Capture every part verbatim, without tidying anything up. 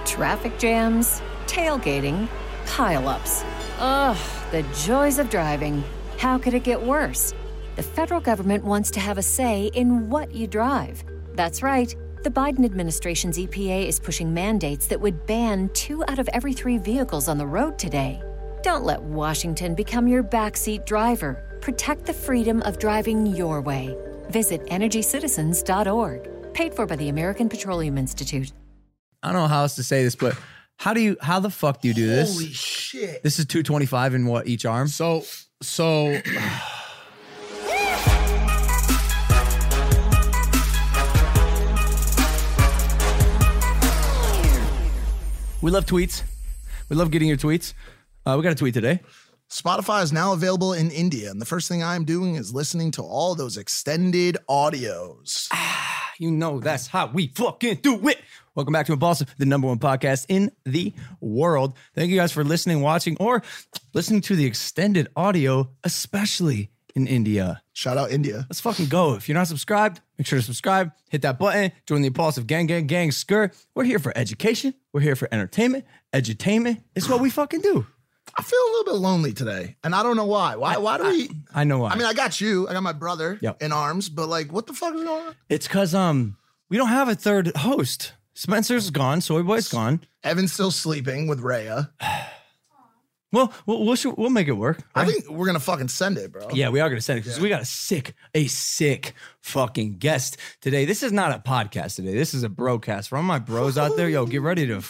Traffic jams, tailgating, pileups. Ugh, the joys of driving. How could it get worse? The federal government wants to have a say in what you drive. That's right. The Biden administration's E P A is pushing mandates that would ban two out of every three vehicles on the road today. Don't let Washington become your backseat driver. Protect the freedom of driving your way. Visit energy citizens dot org. Paid for by the American Petroleum Institute. I don't know how else to say this, but how do you, how the fuck do you do this? Holy shit. This is two twenty-five in what, each arm? So, so. We love tweets. We love getting your tweets. Uh, we got a tweet today. Spotify is now available in India, and the first thing I'm doing is listening to all those extended audios. Ah, you know that's how we fucking do it. Welcome back to Impulsive, the number one podcast in the world. Thank you guys for listening, watching, or listening to the extended audio, especially in India. Shout out India. Let's fucking go. If you're not subscribed, make sure to subscribe, hit that button, join the Impulsive Gang, Gang, Gang, Skirt. We're here for education. We're here for entertainment. Edutainment is what we fucking do. I feel a little bit lonely today, and I don't know why. Why Why do I, we... I know why. I mean, I got you. I got my brother Yep. in arms, but like, what the fuck is going on? It's because um we don't have a third host. Spencer's gone. Soy Boy's gone. Evan's still sleeping with Rhea. Well, we'll we'll, shoot, we'll make it work. I right? think we're going to fucking send it, bro. Yeah, we are going to send it because Yeah. we got a sick, a sick fucking guest today. This is not a podcast today. This is a broadcast. For all my bros out there, yo, get ready to...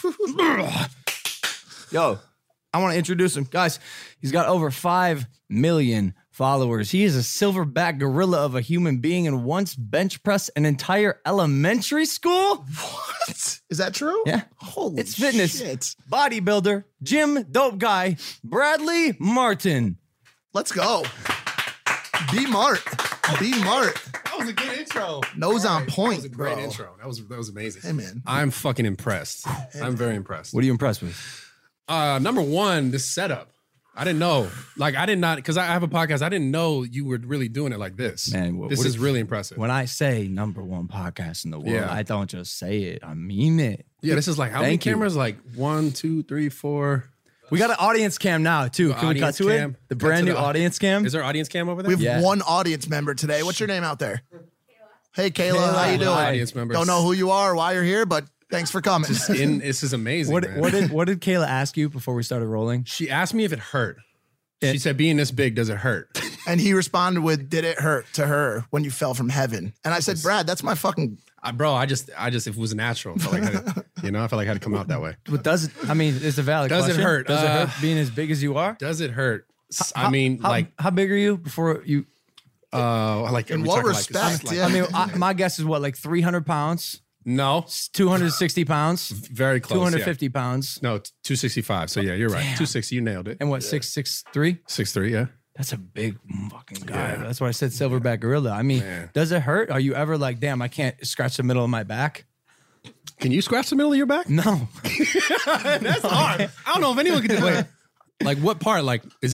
Yo, I want to introduce him. Guys, he's got over five million followers. He is a silverback gorilla of a human being and once bench pressed an entire elementary school. What? Is that true? Yeah. Holy It's fitness. shit. Bodybuilder, gym dope guy, Bradley Martin. Let's go. Be Mart. Be Mart. That was a good intro. Nose All on right, point, That was a great bro. intro. That was that was amazing. Hey, man. I'm fucking impressed. I'm very impressed. What are you impressed with? Uh, number one, this setup. I didn't know. Like, I did not, because I have a podcast. I didn't know you were really doing it like this. Man, what- this what is is- really impressive. When I say number one podcast in the world, Yeah. I don't just say it. I mean it. yeah, this is like, how Thank many you. cameras? Like, one, two, three, four. We got an audience cam now, too. Can we cut Audience to cam. it? The Cut brand to new the- audience cam. Is there audience cam over there? We have Yeah. one audience member today. What's your name out there? Hey, Kayla. How you Kayla. doing? Audience members. Don't know who you are or why you're here, but thanks for coming. In, this is amazing. What, man. what, did, what did Kayla ask you before we started rolling? She asked me if it hurt. She It- said, being this big, does it hurt? And he responded with, did it hurt to her when you fell from heaven? And I said, Brad, that's my fucking... I, bro, I just, I just, if it was natural, I felt like I had to, you know, I felt like I had to come out that way. But does it, I mean, it's a valid Does it question. hurt? Does Uh, it hurt being as big as you are? Does it hurt? S- I How- mean, how, like, how big are you before you, uh, like, In are we what talking like- respect? like- Yeah. I mean, I, my guess is what, like three hundred pounds, No, two hundred sixty pounds, very close. two hundred yeah. fifty pounds, No, t- two sixty-five. So yeah, you're right. two sixty, you nailed it. and what, six, six, three? six three, yeah. That's a big fucking guy. Yeah. That's why I said silverback gorilla. I mean, Man. does it hurt? Are you ever like, damn, I can't scratch the middle of my back? Can you scratch the middle of your back? No. That's hard. I don't know if anyone can do it. Like what part? Like is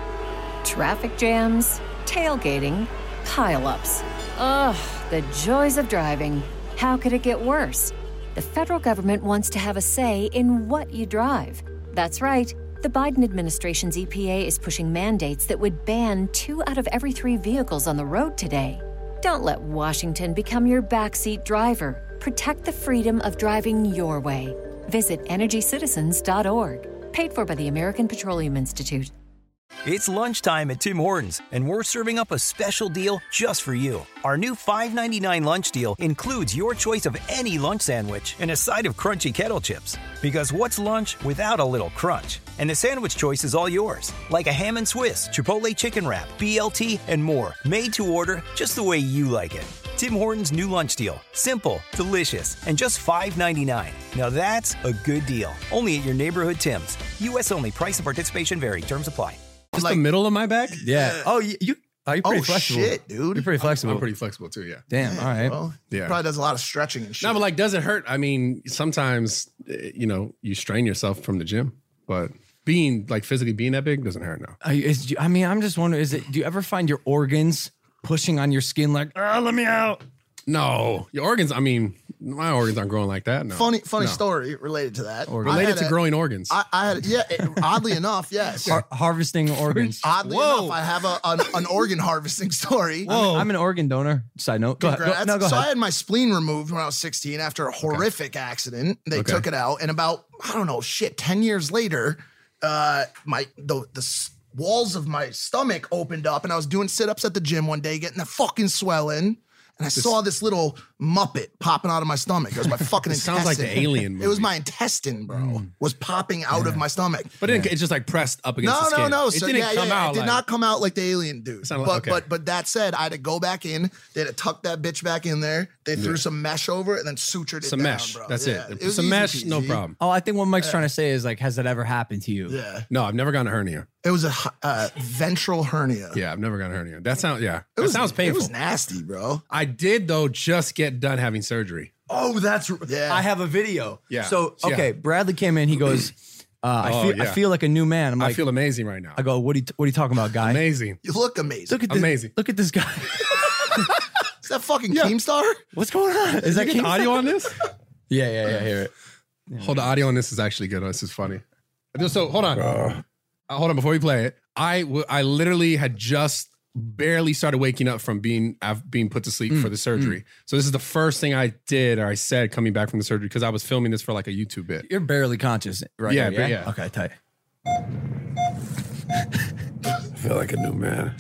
Traffic jams, tailgating, pileups. Ugh, the joys of driving. How could it get worse? The federal government wants to have a say in what you drive. That's right. The Biden administration's E P A is pushing mandates that would ban two out of every three vehicles on the road today. Don't let Washington become your backseat driver. Protect the freedom of driving your way. Visit energy citizens dot org. Paid for by the American Petroleum Institute. It's lunchtime at Tim Hortons, and we're serving up a special deal just for you. Our new five ninety-nine lunch deal includes your choice of any lunch sandwich and a side of crunchy kettle chips. Because what's lunch without a little crunch? And the sandwich choice is all yours, like a ham and Swiss, Chipotle chicken wrap, B L T, and more, made to order just the way you like it. Tim Hortons' new lunch deal. Simple, delicious, and just five ninety-nine. Now that's a good deal. Only at your neighborhood Tim's. U S only. Price and participation vary. Terms apply. just Like- the middle of my back? Yeah. Oh, you, you are you pretty Oh, flexible? shit, dude. You're pretty flexible. I'm pretty flexible too, yeah. Damn. All right. Well, Yeah. Probably does a lot of stretching and shit. No, but like, does it hurt? I mean, sometimes, eh, you know, you strain yourself from the gym, but being like physically being that big doesn't hurt now. Are you- is, I mean, I'm just wondering, is it? Do you ever find your organs pushing on your skin like, ah, let me out? No, your organs, I mean, My organs aren't growing like that. No. Funny, funny No. story related to that. I Related had to a- growing organs. I, I had, yeah, it- oddly enough, yes. Har- harvesting organs. Oddly Whoa. enough, I have a, an, an organ harvesting story. I'm, I'm an organ donor. Side note. Go ahead. Go, Congrats. no, go so ahead. I had my spleen removed when I was sixteen after a horrific accident. They Okay. took it out, and about I don't know, shit, ten years later, uh, my the the s- walls of my stomach opened up, and I was doing sit ups at the gym one day, getting the fucking swelling. And I saw this little Muppet popping out of my stomach. It was my fucking It intestine. sounds like the Alien It was movie. my intestine, bro. Was popping out of my stomach. but it didn't, it's just like pressed up against No, the no, skin. no. It So, didn't yeah, come yeah, out It did like, not come out like the alien dude. Sounded But like- okay. but but that said, I had to go back in. They had to tuck that bitch back in there. They threw some mesh over it and then sutured it some down, mesh. bro. That's Yeah, it. was Some easy mesh, no peasy. problem. Oh, I think what Mike's trying to say is like, has that ever happened to you? Yeah, No, I've never gotten a hernia. it was a uh, ventral hernia. Yeah, I've never gotten a hernia. That sounds yeah. it That was, sounds It painful. was nasty, bro. I did though just get done having surgery. Oh, that's Yeah. I have a video. Yeah. So Yeah. okay, Bradley came in. He goes, uh, I Oh, feel I yeah. feel like a new man. I'm like, I feel amazing right now. I go, what are you what are you talking about, guy? amazing. You look amazing. Look at this. Amazing. Look at this guy. Is that fucking Keemstar? What's going on? Is that Get King? the audio on this? Yeah, yeah, yeah. Hear it. Hold the audio on this is actually good. This is funny. So hold on. Uh, hold on before we play it. I w- I literally had just barely started waking up from being I've being put to sleep for the surgery. So this is the first thing I did or I said coming back from the surgery because I was filming this for like a YouTube bit. You're barely conscious, right? Yeah, now, but yeah. Okay, tight. I feel like a new man.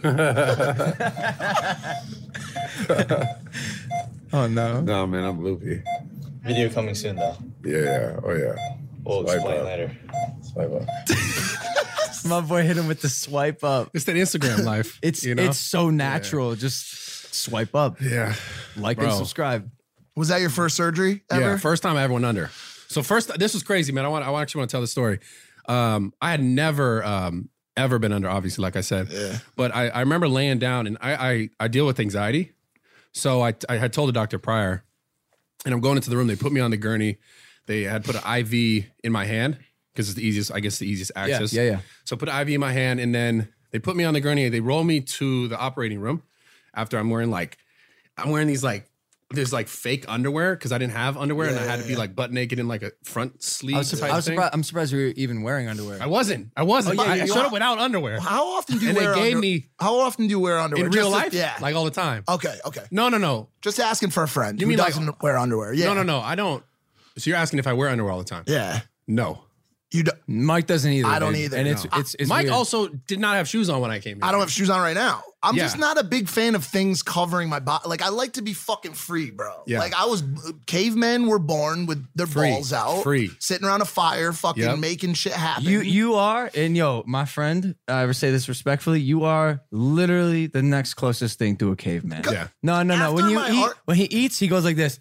Oh no. No, man, I'm loopy. Video coming soon, though. Yeah, yeah. Oh, yeah. We'll Swipe explain up. later. Swipe up. My boy hit him with the swipe up. It's that Instagram life. It's you know? it's so natural. Just swipe up, yeah. like Bro. and subscribe. Was that your first surgery ever? Yeah, first time I ever went under. So first, this was crazy, man. I want, I actually want to tell the story. Um, I had never, um, ever been under, obviously, like I said. Yeah. But I, I remember laying down, and I, I, I deal with anxiety. So I, I had told the doctor prior, and I'm going into the room. They put me on the gurney. They had put an I V in my hand because it's the easiest, I guess, the easiest access. yeah, yeah. So I put an I V in my hand, and then they put me on the gurney. They roll me to the operating room after I'm wearing like, I'm wearing these like, there's like fake underwear because I didn't have underwear and I had to be like butt naked in like a front sleeve I was, type I was thing. surprised. I'm surprised you were even wearing underwear. I wasn't. I wasn't. Oh, yeah, I, I you showed are- up without underwear How often do you And they wear gave under- me- How often do you wear underwear? in real Just to- life. yeah. Like all the time. Okay, okay. No, no, no. Just asking for a friend You who mean like- doesn't wear underwear. Yeah. No, no, no. I don't. So you're asking if I wear underwear all the time? Yeah. No. You do, Mike doesn't either. I don't babe. either, And it's no. it's it's Mike weird. also did not have shoes on when I came here. I don't have shoes on right now. I'm Yeah. just not a big fan of things covering my body. Like I like to be fucking free, bro. Yeah. Like I was cavemen were born with their Free. balls out, Free. sitting around a fire, fucking Yep. making shit happen. You you are, and yo, my friend, I ever say this respectfully, you are literally the next closest thing to a caveman. Yeah. No, no, no. When After you my eat, heart- when he eats, he goes like this.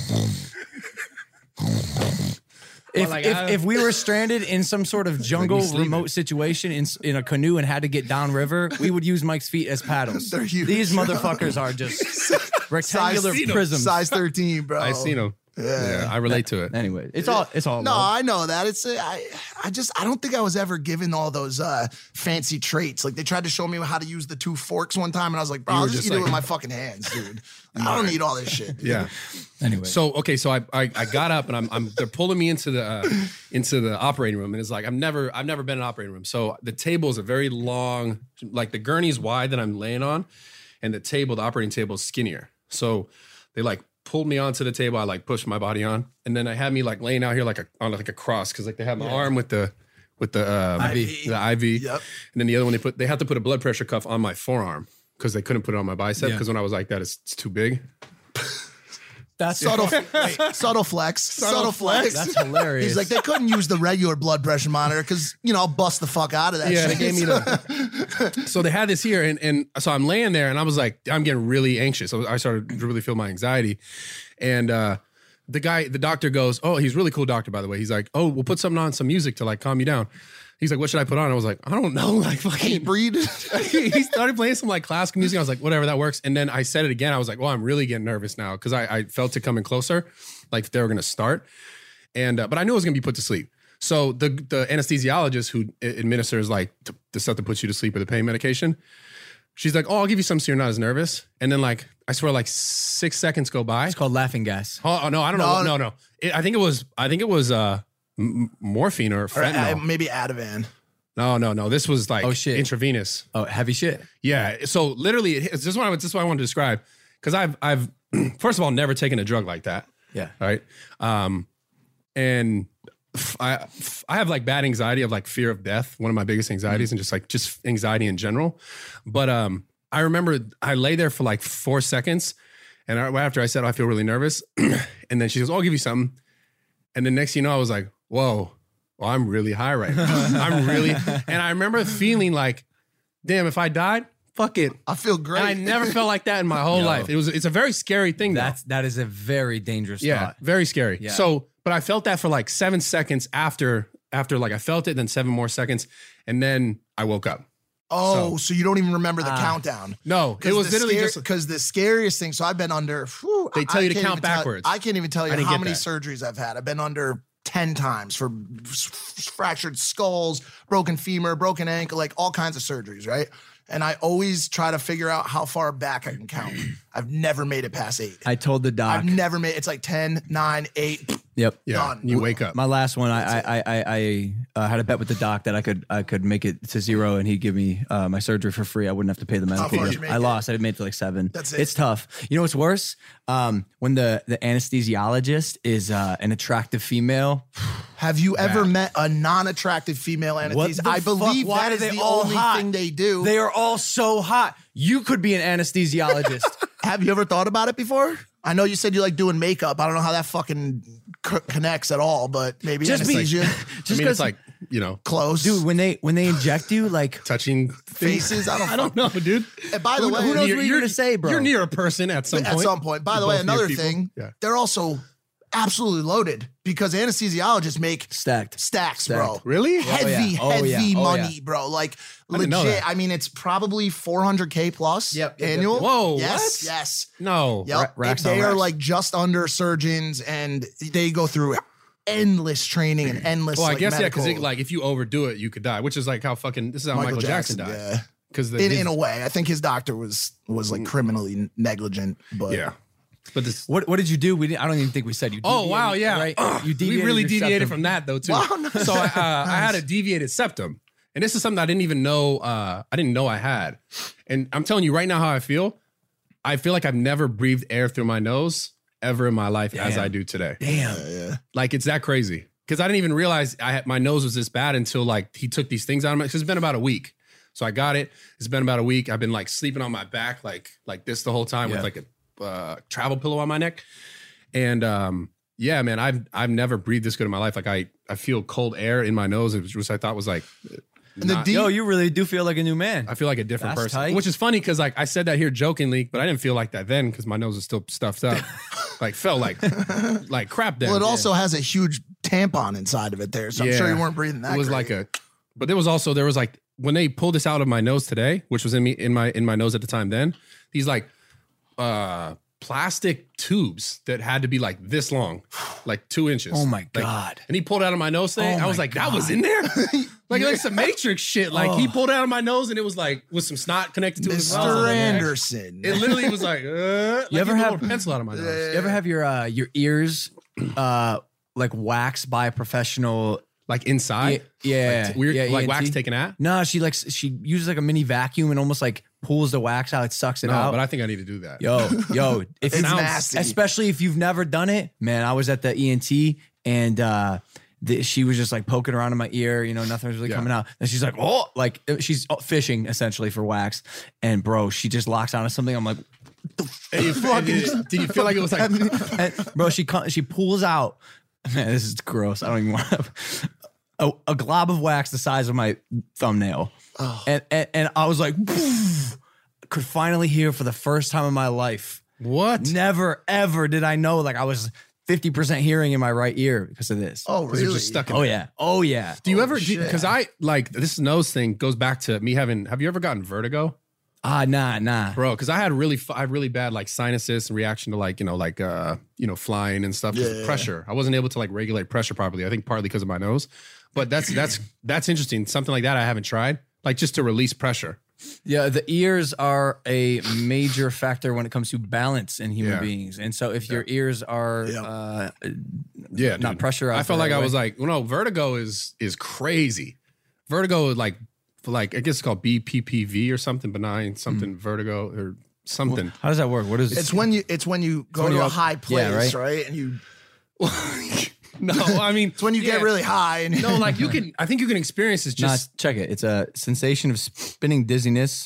If, like, if, I- if we were stranded in some sort of jungle sleeping. remote situation in in a canoe and had to get downriver, we would use Mike's feet as paddles. They're huge. These motherfuckers are just rectangular size, prisms. size thirteen, bro. I seen him. Yeah. I relate to it. Anyway, it's all it's all No, love. I know that. It's uh, I I just I don't think I was ever given all those uh, fancy traits. Like they tried to show me how to use the two forks one time, and I was like, bro, You I'll were just, just eat it like- with my fucking hands, dude. I don't need all this shit. Yeah. Anyway, So okay, so I, I I got up and I'm I'm they're pulling me into the uh, into the operating room and it's like I've never I've never been in an operating room. So the table is a very long, like the gurney's wide that I'm laying on, and the table, the operating table is skinnier. So they like pulled me onto the table. I like pushed my body on, and then I had me like laying out here like a on like a cross because like they had my arm with the with the um, I V. the I V, Yep. and then the other one they put they had to put a blood pressure cuff on my forearm because they couldn't put it on my bicep Yeah. because when I was like that it's, it's too big. that's Subtle, wait, subtle flex, subtle, flex. That's hilarious. He's like, they couldn't use the regular blood pressure monitor because you know I'll bust the fuck out of that. Yeah, shit. they gave me the. So they had this here, and and so I'm laying there, and I was like, I'm getting really anxious. I, was, I started to really feel my anxiety, and uh, the guy, the doctor goes, oh, he's a really cool doctor, by the way. He's like, oh, we'll put something on, some music to like calm you down. He's like, what should I put on? I was like, I don't know, like fucking. breed. He started playing some like classical music. I was like, whatever, that works. And then I said it again. I was like, well, I'm really getting nervous now because I, I felt it coming closer, like they were gonna start. And uh, but I knew I was gonna be put to sleep. So the the anesthesiologist who administers like t- the stuff that puts you to sleep or the pain medication, she's like, oh, I'll give you some so you're not as nervous. And then like, I swear like six seconds go by. It's called laughing gas. Oh, oh, no, I don't No, know. No, no. It, I think it was, I think it was uh, m- morphine or Or, fentanyl. uh, maybe Ativan. No, no, no. This was like Oh, shit. intravenous. Oh, heavy shit. Yeah. So literally, it, this is what I this is what I want to describe because I've I've first of all never taken a drug like that. Yeah. All right. Um, and f- I f- I have like bad anxiety of like fear of death. One of my biggest anxieties, Mm-hmm. and just like just anxiety in general. But um, I remember I lay there for like four seconds, and I, after I said, oh, I feel really nervous, and then she goes, oh, I'll give you something. And then next thing you know, I was like, whoa. Well, I'm really high right now. I'm really, and I remember feeling like, damn, if I died, fuck it. I feel great. And I never felt like that in my whole Yo. life. It was, it's a very scary thing. though. That's that is a very dangerous yeah, thought. very scary. Yeah. So, but I felt that for like seven seconds after, after like I felt it, then seven more seconds, and then I woke up. Oh, so, you don't even remember the Ah. countdown? No, it was literally just. because the scariest thing. So I've been under. Whew, They tell I you to can't count even tell- backwards. I can't even tell you I didn't how get many that. surgeries I've had. I've been under ten times for f- fractured skulls, broken femur, broken ankle, like all kinds of surgeries, right? And I always try to figure out how far back I can count. I've never made it past eight. I told the doc. I've never made it's like ten, nine, eight. Yep. Yeah, Done. you wake up. My last one, I I I, I uh, had a bet with the doc that I could I could make it to zero, and he'd give me uh, my surgery for free. I wouldn't have to pay the medical. far did bill. you make I it? lost. I made it to like seven. That's it. It's tough. You know what's worse? Um, when the the anesthesiologist is uh, an attractive female. Have you ever met a non-attractive female anesthesiologist? the I believe fuck? Why that are is they the all only hot? thing they do. They are all so hot. You could be an anesthesiologist. Have you ever thought about it before? I know you said you like doing makeup. I don't know how that fucking c- connects at all, but maybe Just be- anesthesia, Just I mean, 'cause- it's like, you know, close, dude, when they when they inject you, like touching faces. I don't. I don't know, dude. And by the Who- way, who knows You're- what you're gonna say, bro? You're near a person at some at point. some point. By the You're way, both near another people. thing, Yeah. they're also absolutely loaded because anesthesiologists make stacked. stacks, Stacked. bro. Really? Heavy, Oh, yeah. Oh, heavy yeah. Oh, money, yeah. bro. Like I didn't know legit. that. I mean, it's probably four hundred K plus Yep, yep, yep, annual. yep. Whoa, Yes, what? yes. No. Yep. Ra- racks they on are racks. like just under surgeons and they go through endless training and endless Well, I like, guess medical, yeah, because like if you overdo it, you could die. Which is like how fucking this is how Michael, Jackson, died. Yeah. Because In, in a way, I think his doctor was was like criminally negligent, but yeah. But this. What what did you do? We didn't, I don't even think we said you. Oh wow, deviated, yeah. Right? Ugh, You we really your deviated septum. from that though too. Wow, nice. So I, uh, I had a deviated septum, and this is something I didn't even know. Uh, I didn't know I had, and I'm telling you right now how I feel. I feel like I've never breathed air through my nose ever in my life as Damn. I do today. Damn. Like it's that crazy because I didn't even realize I had my nose was this bad until like he took these things out of me. 'Cause it's been about a week, so I got it. It's been about a week. I've been like sleeping on my back like like this the whole time Yeah. with like a uh, travel pillow on my neck, and um, yeah, man, I've I've never breathed this good in my life. Like I I feel cold air in my nose, which I thought was like. And the not- deep- Yo, you really do feel like a new man. I feel like a different That's person, tight. which is funny because like I said that here jokingly, but I didn't feel like that then because my nose is still stuffed up. Like felt like like crap. Then well, it also has a huge tampon inside of it there, so I'm sure you weren't breathing that. It was great. like a, but there was also there was like when they pulled this out of my nose today, which was in me in my in my nose at the time. Then these like uh plastic tubes that had to be like this long, like two inches. Oh my Like, God. and he pulled out of my nose thing. Oh I was my like, that was in there. Like like some Matrix shit. Like he pulled it out of my nose and it was like with some snot connected to it. as well. Mister Like, Anderson. It literally was like, uh, like You ever he have- pulled a pencil out of my nose? You ever have your uh, your ears uh, like waxed by a professional? Like inside? Yeah, Like, t- weird, yeah, like E N T? wax taken out? No, she like she uses like a mini vacuum and almost like pulls the wax out, it sucks it No, out. but I think I need to do that. Yo, yo, if It's you, nasty. especially if you've never done it, man. I was at the E N T and uh, the, she was just like poking around in my ear, you know, nothing was really Yeah. coming out. And she's like, oh, like she's fishing essentially for wax. And bro, she just locks onto something. I'm like, And you, and you- did you feel like it was like, and, bro, she co- she pulls out. Man, this is gross. I don't even want to. A, a glob of wax the size of my thumbnail, and, and and I was like, could finally hear for the first time in my life. what? Never ever did I know like I was fifty percent hearing in my right ear because of this. oh, Because it really? was just stuck in oh there. yeah, oh yeah. Do you ever, shit. because I like this nose thing goes back to me having, have you ever gotten vertigo? Ah, nah, nah. Bro, because I had really, I had really bad like sinuses and reaction to like, you know, like, uh, you know, flying and stuff. 'cause of Yeah. pressure. I wasn't able to like regulate pressure properly. I think partly because of my nose. But that's, that's, that's interesting. Something like that I haven't tried. Like just to release pressure. Yeah, the ears are a major factor when it comes to balance in human Yeah. beings. And so if your ears are Yeah. uh, Yeah, not dude. pressurized. I felt the like right I way- was like, well, no, vertigo is is crazy. Vertigo is like, for like I guess it's called B P P V or something benign, something vertigo or something. How does that work? What is It's when you it's when you go when to you're a up- high place, yeah, right? right? And you No, I mean, it's when you get yeah. really high and No, like you can. I think you can experience is Nah, just check it. It's a sensation of spinning dizziness.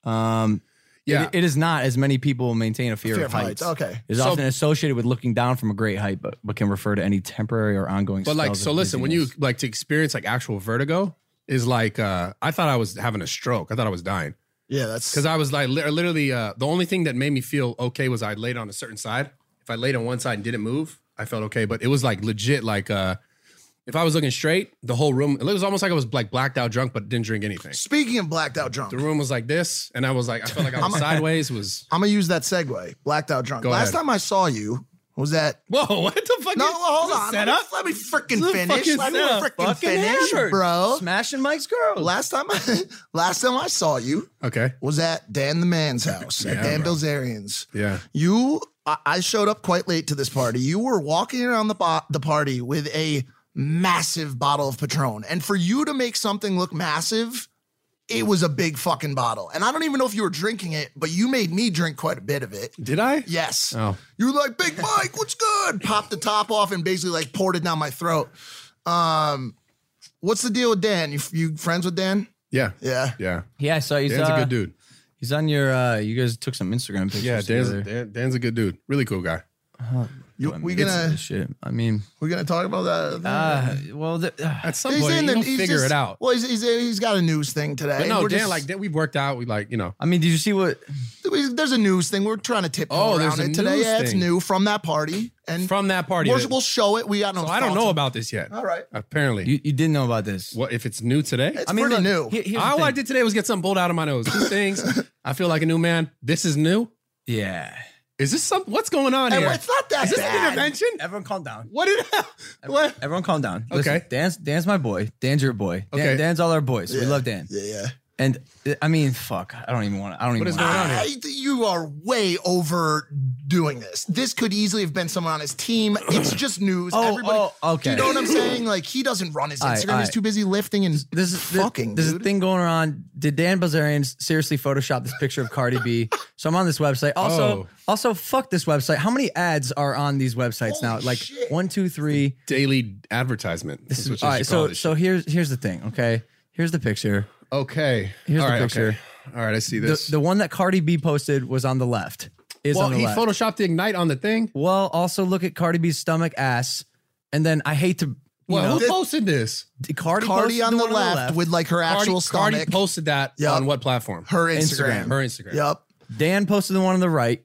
Um, Yeah. it, it is not as many people maintain a fear, Fear of of heights. heights, okay. It is So- often associated with looking down from a great height, but, but can refer to any temporary or ongoing. But like, spells so of listen, when you dizziness. like to experience like actual vertigo is like, uh, I thought I was having a stroke. I thought I was dying yeah, that's because I was like li- literally, uh, the only thing that made me feel okay was I laid on a certain side. If I laid on one side and didn't move, I felt okay. But it was like legit, like, uh, if I was looking straight, the whole room, it was almost like I was like blacked out drunk, but didn't drink anything. Speaking of blacked out drunk. The room was like this. And I was like, I felt like I was I'm- sideways. Was, I'm gonna use that segue. Blacked out drunk. Go Last ahead. time I saw you was that whoa, what the fuck? no, is- well, hold is this on. set Let me, up? let me freaking This is a finish. fucking Let me setup. freaking Fucking finish, hammered. bro. smashing Mike's girl. Last time, I, last time I saw you Okay. was at Dan the Man's house at Yeah, Dan bro. Bilzerian's. Yeah. You, I, I showed up quite late to this party. You were walking around the bo- the party with a massive bottle of Patron, and for you to make something look massive, it was a big fucking bottle. And I don't even know if you were drinking it, but you made me drink quite a bit of it. Did I? Yes. Oh. You were like, Big Mike, what's good? Popped the top off and basically like poured it down my throat. Um, what's the deal with Dan? You, you friends with Dan? Yeah. Yeah. Yeah. Yeah, so he's Dan's uh, a good dude. He's on your. uh You guys took some Instagram pictures. Yeah, Dan's, together. Dan, Dan's a good dude. Really cool guy. You, I we mean, gonna it's- shit. I mean, we gonna talk about that? uh, well, the, uh, At some He's point, in you the- don't he's figure just- it out. Well, he's, he's, he's got a news thing today. But no, We're Dan, just- like, Dan, we worked out. We like, you know. I mean, did you see what? we- there's a news thing. We're trying to tip Oh, around there's a it today. news Yeah, it's thing. new from that party, and From that party. we'll, that- we'll show it. We got no. so I don't thoughts. know about this yet. All right. Apparently. You, you didn't know about this. What if it's new today? It's I mean, pretty look, new. here- here's the All I thing. did today was get something pulled out of my nose. Two things. I feel like a new man. This is new. Yeah. Is this something? What's going on And here? it's not that Is this bad. an intervention? Everyone, calm down. What did? What? Everyone, calm down. Listen, Okay. Dan's Dan's my boy. Dan's your boy. Dan, Okay. Dan's all our boys. We Yeah. love Dan. Yeah, yeah. And uh, I mean, fuck. I don't even want to. I don't even. What is wanna- going on here? I, you are way overdoing this. This could easily have been someone on his team. It's just news. Oh, Everybody, oh, okay. Do you know what I'm saying? Like he doesn't run his All right, Instagram. all He's right. too busy lifting and This is fucking. There's a dude. thing going on. Did Dan Bilzerian seriously Photoshop this picture of Cardi B? So I'm on this website. Also, Oh. also fuck this website. How many ads are on these websites now? Holy Like shit. one, two, three. Daily advertisement. This This is is all what you right. should call So this so here's here's the thing. Okay, here's the picture. shit. Okay. Here's All the right, picture. okay. All right, I see The, this. the one that Cardi B posted was on the left. Is well, on the he left. photoshopped the Ignite on the thing. Well, also look at Cardi B's stomach, ass, and then I hate to. You Well, know, who posted this? Cardi, Cardi posted on the one left, with like her actual Cardi, stomach. Cardi posted that Yup. on what platform? her Instagram. Instagram. Her Instagram. Yep. Dan posted the one on the right.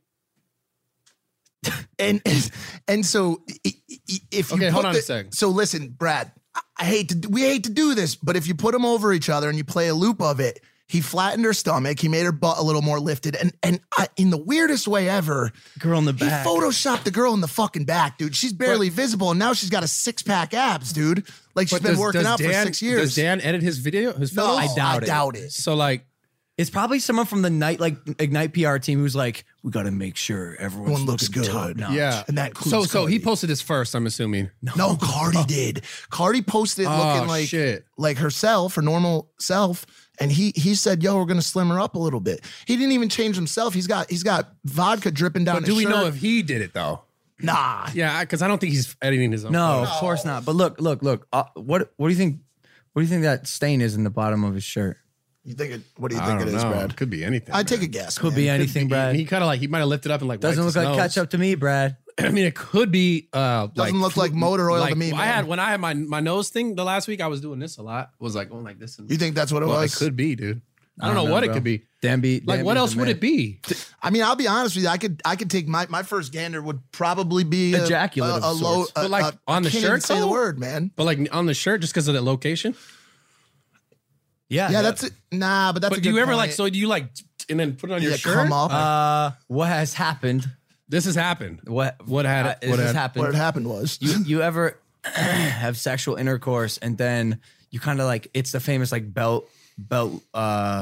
And and so i- i- if you Okay, put hold on the- a second. So listen, Brad, I, I hate to we hate to do this, but if you put them over each other and you play a loop of it, he flattened her stomach, he made her butt a little more lifted, and and I, in the weirdest way ever, Girl in the he back. photoshopped the girl in the fucking back, dude. She's barely visible, and now she's got a six pack abs, dude. Like she's But been does- working does out for Dan- six years. Does Dan edit his video? His no, photos? I doubt it. doubt it. So like, It's probably someone from the night like Ignite P R team who's like, we got to make sure everyone's Everyone looks looking good. top-notch." yeah. And that includes so so he Cardi. posted this first. I'm assuming. No, Cardi did. Cardi posted it Oh, looking like shit. like herself, her normal self, and he he said, "Yo, we're gonna slim her up a little bit." He didn't even change himself. He's got he's got vodka dripping down. But his do we shirt. know if he did it though? Nah, Yeah, because I don't think he's editing his own. No, photos. of course not. But look, look, look. Uh, what what do you think? What do you think that stain is in the bottom of his shirt? you think it? What do you I think don't it is, know. Brad? It could be anything. I'd take a man. guess. Could man. be anything, Brad. And he kind of like he might have lifted up and like Doesn't wiped look his like nose. ketchup to me, Brad. I mean, it could be. Uh, Doesn't look like motor oil to me, I man. had when I had my my nose thing the last week. I was doing this a lot. Was like going like this. And, You think that's what it well, was? it could be, dude. I don't, know, what it bro. could be. Dan B. Like, Dan what B's else the would man. it be? I mean, I'll be honest with you. I could I could take my my first gander would probably be a, Ejaculate a, of a low. sorts. A, But, like, a- on I the can't even shirt, say the though? word, man. But like on the shirt, just because of the location. Yeah, Yeah, that's it. Nah, but that's. But a do you good ever like? point. So do you like and then put it on your Yeah, shirt? come up. Uh, what has happened? This has happened. What What had uh, it? this What has had? happened? what had happened was you you ever have sexual intercourse and then you kind of like it's the famous like belt belt uh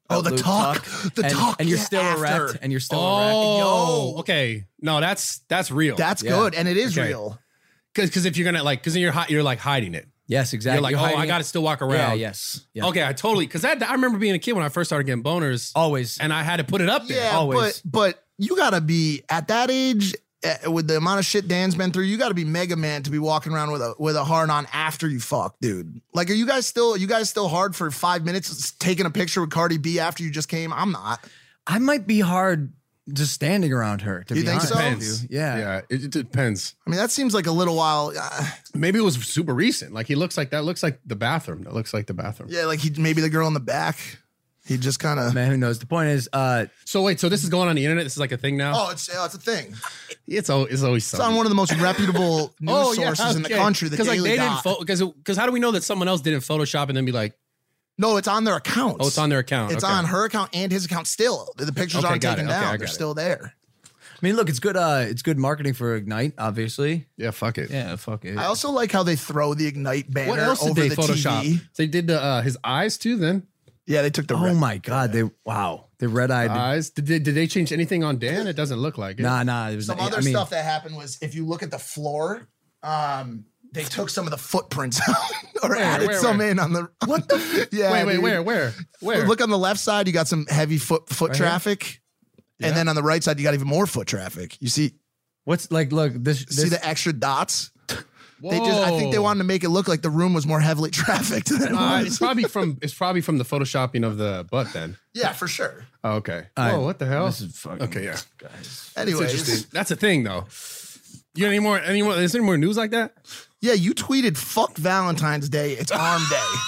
Oh, the Luke tuck. The and, tuck, And you're yeah, still after. erect. And you're still erect. Oh, Yo. okay. No, that's that's real. That's Yeah. good, and it is Okay. real. because if you're gonna like because you're hi- you're like hiding it. Yes, exactly. You're like, oh, hiding I it. got to still walk around. Yeah, yes. Yeah. Okay, I totally because that I remember being a kid when I first started getting boners, Always. and I had to put it up there. Yeah, always. but but you gotta be at that age. Uh, with the amount of shit Dan's been through, you got to be Mega Man to be walking around with a with a hard on after you fuck, dude. Like, are you guys still? Are you guys still hard for five minutes taking a picture with Cardi B after you just came? I'm not. I might be hard just standing around her, to You be think honest so? with Depends. you. Yeah. yeah, it, it depends. I mean, that seems like a little while. Uh, Maybe it was super recent. Like he looks like that. Looks like the bathroom. That looks like the bathroom. yeah, like he maybe the girl in the back. He just kind of. Man, who knows? The point is, uh, So wait, so this is going on the internet. This is like a thing now. Oh, it's uh, it's a thing. It's always it's always It's something. on one of the most reputable news oh, yeah, sources in the okay. country. The 'Cause, like Daily they Dot. didn't because because how do we know that someone else didn't Photoshop and then be like, No, it's on their accounts. oh, it's on their account. It's Okay. on her account and his account still. The pictures Okay, aren't got taken it. Okay, I down. got They're it. still there. I mean, look, it's good. Uh, it's good marketing for Ignite, obviously. Yeah, fuck it. Yeah, fuck it. I also like how they throw the Ignite banner What else did over they the Photoshop? T V. They did the uh, his eyes too. Then Yeah, they took the oh red. my god, they wow, they red eyed. eyes. Did they, did they change anything on Dan? It doesn't look like it. nah, nah. It was Some I other mean, stuff that happened was if you look at the floor, um, they took some of the footprints out or Where, added where, some where? in on the what the yeah. wait, wait, dude. where, where, where? Look on the left side, you got some heavy foot foot Right here? traffic. Yeah. And then on the right side, you got even more foot traffic. You see, What's like? Look, this. see this the extra dots? They just, I think they wanted to make it look like the room was more heavily trafficked than it Uh, was. it's probably from it's probably from the photoshopping of the butt. Then. Yeah, for sure. Oh, okay. I- oh, what the hell? this is fucking- okay. Yeah. That's Anyways, interesting. That's a thing, though. You got any more? Any more? Is there any more news like that? yeah, you tweeted "fuck Valentine's Day, it's Arm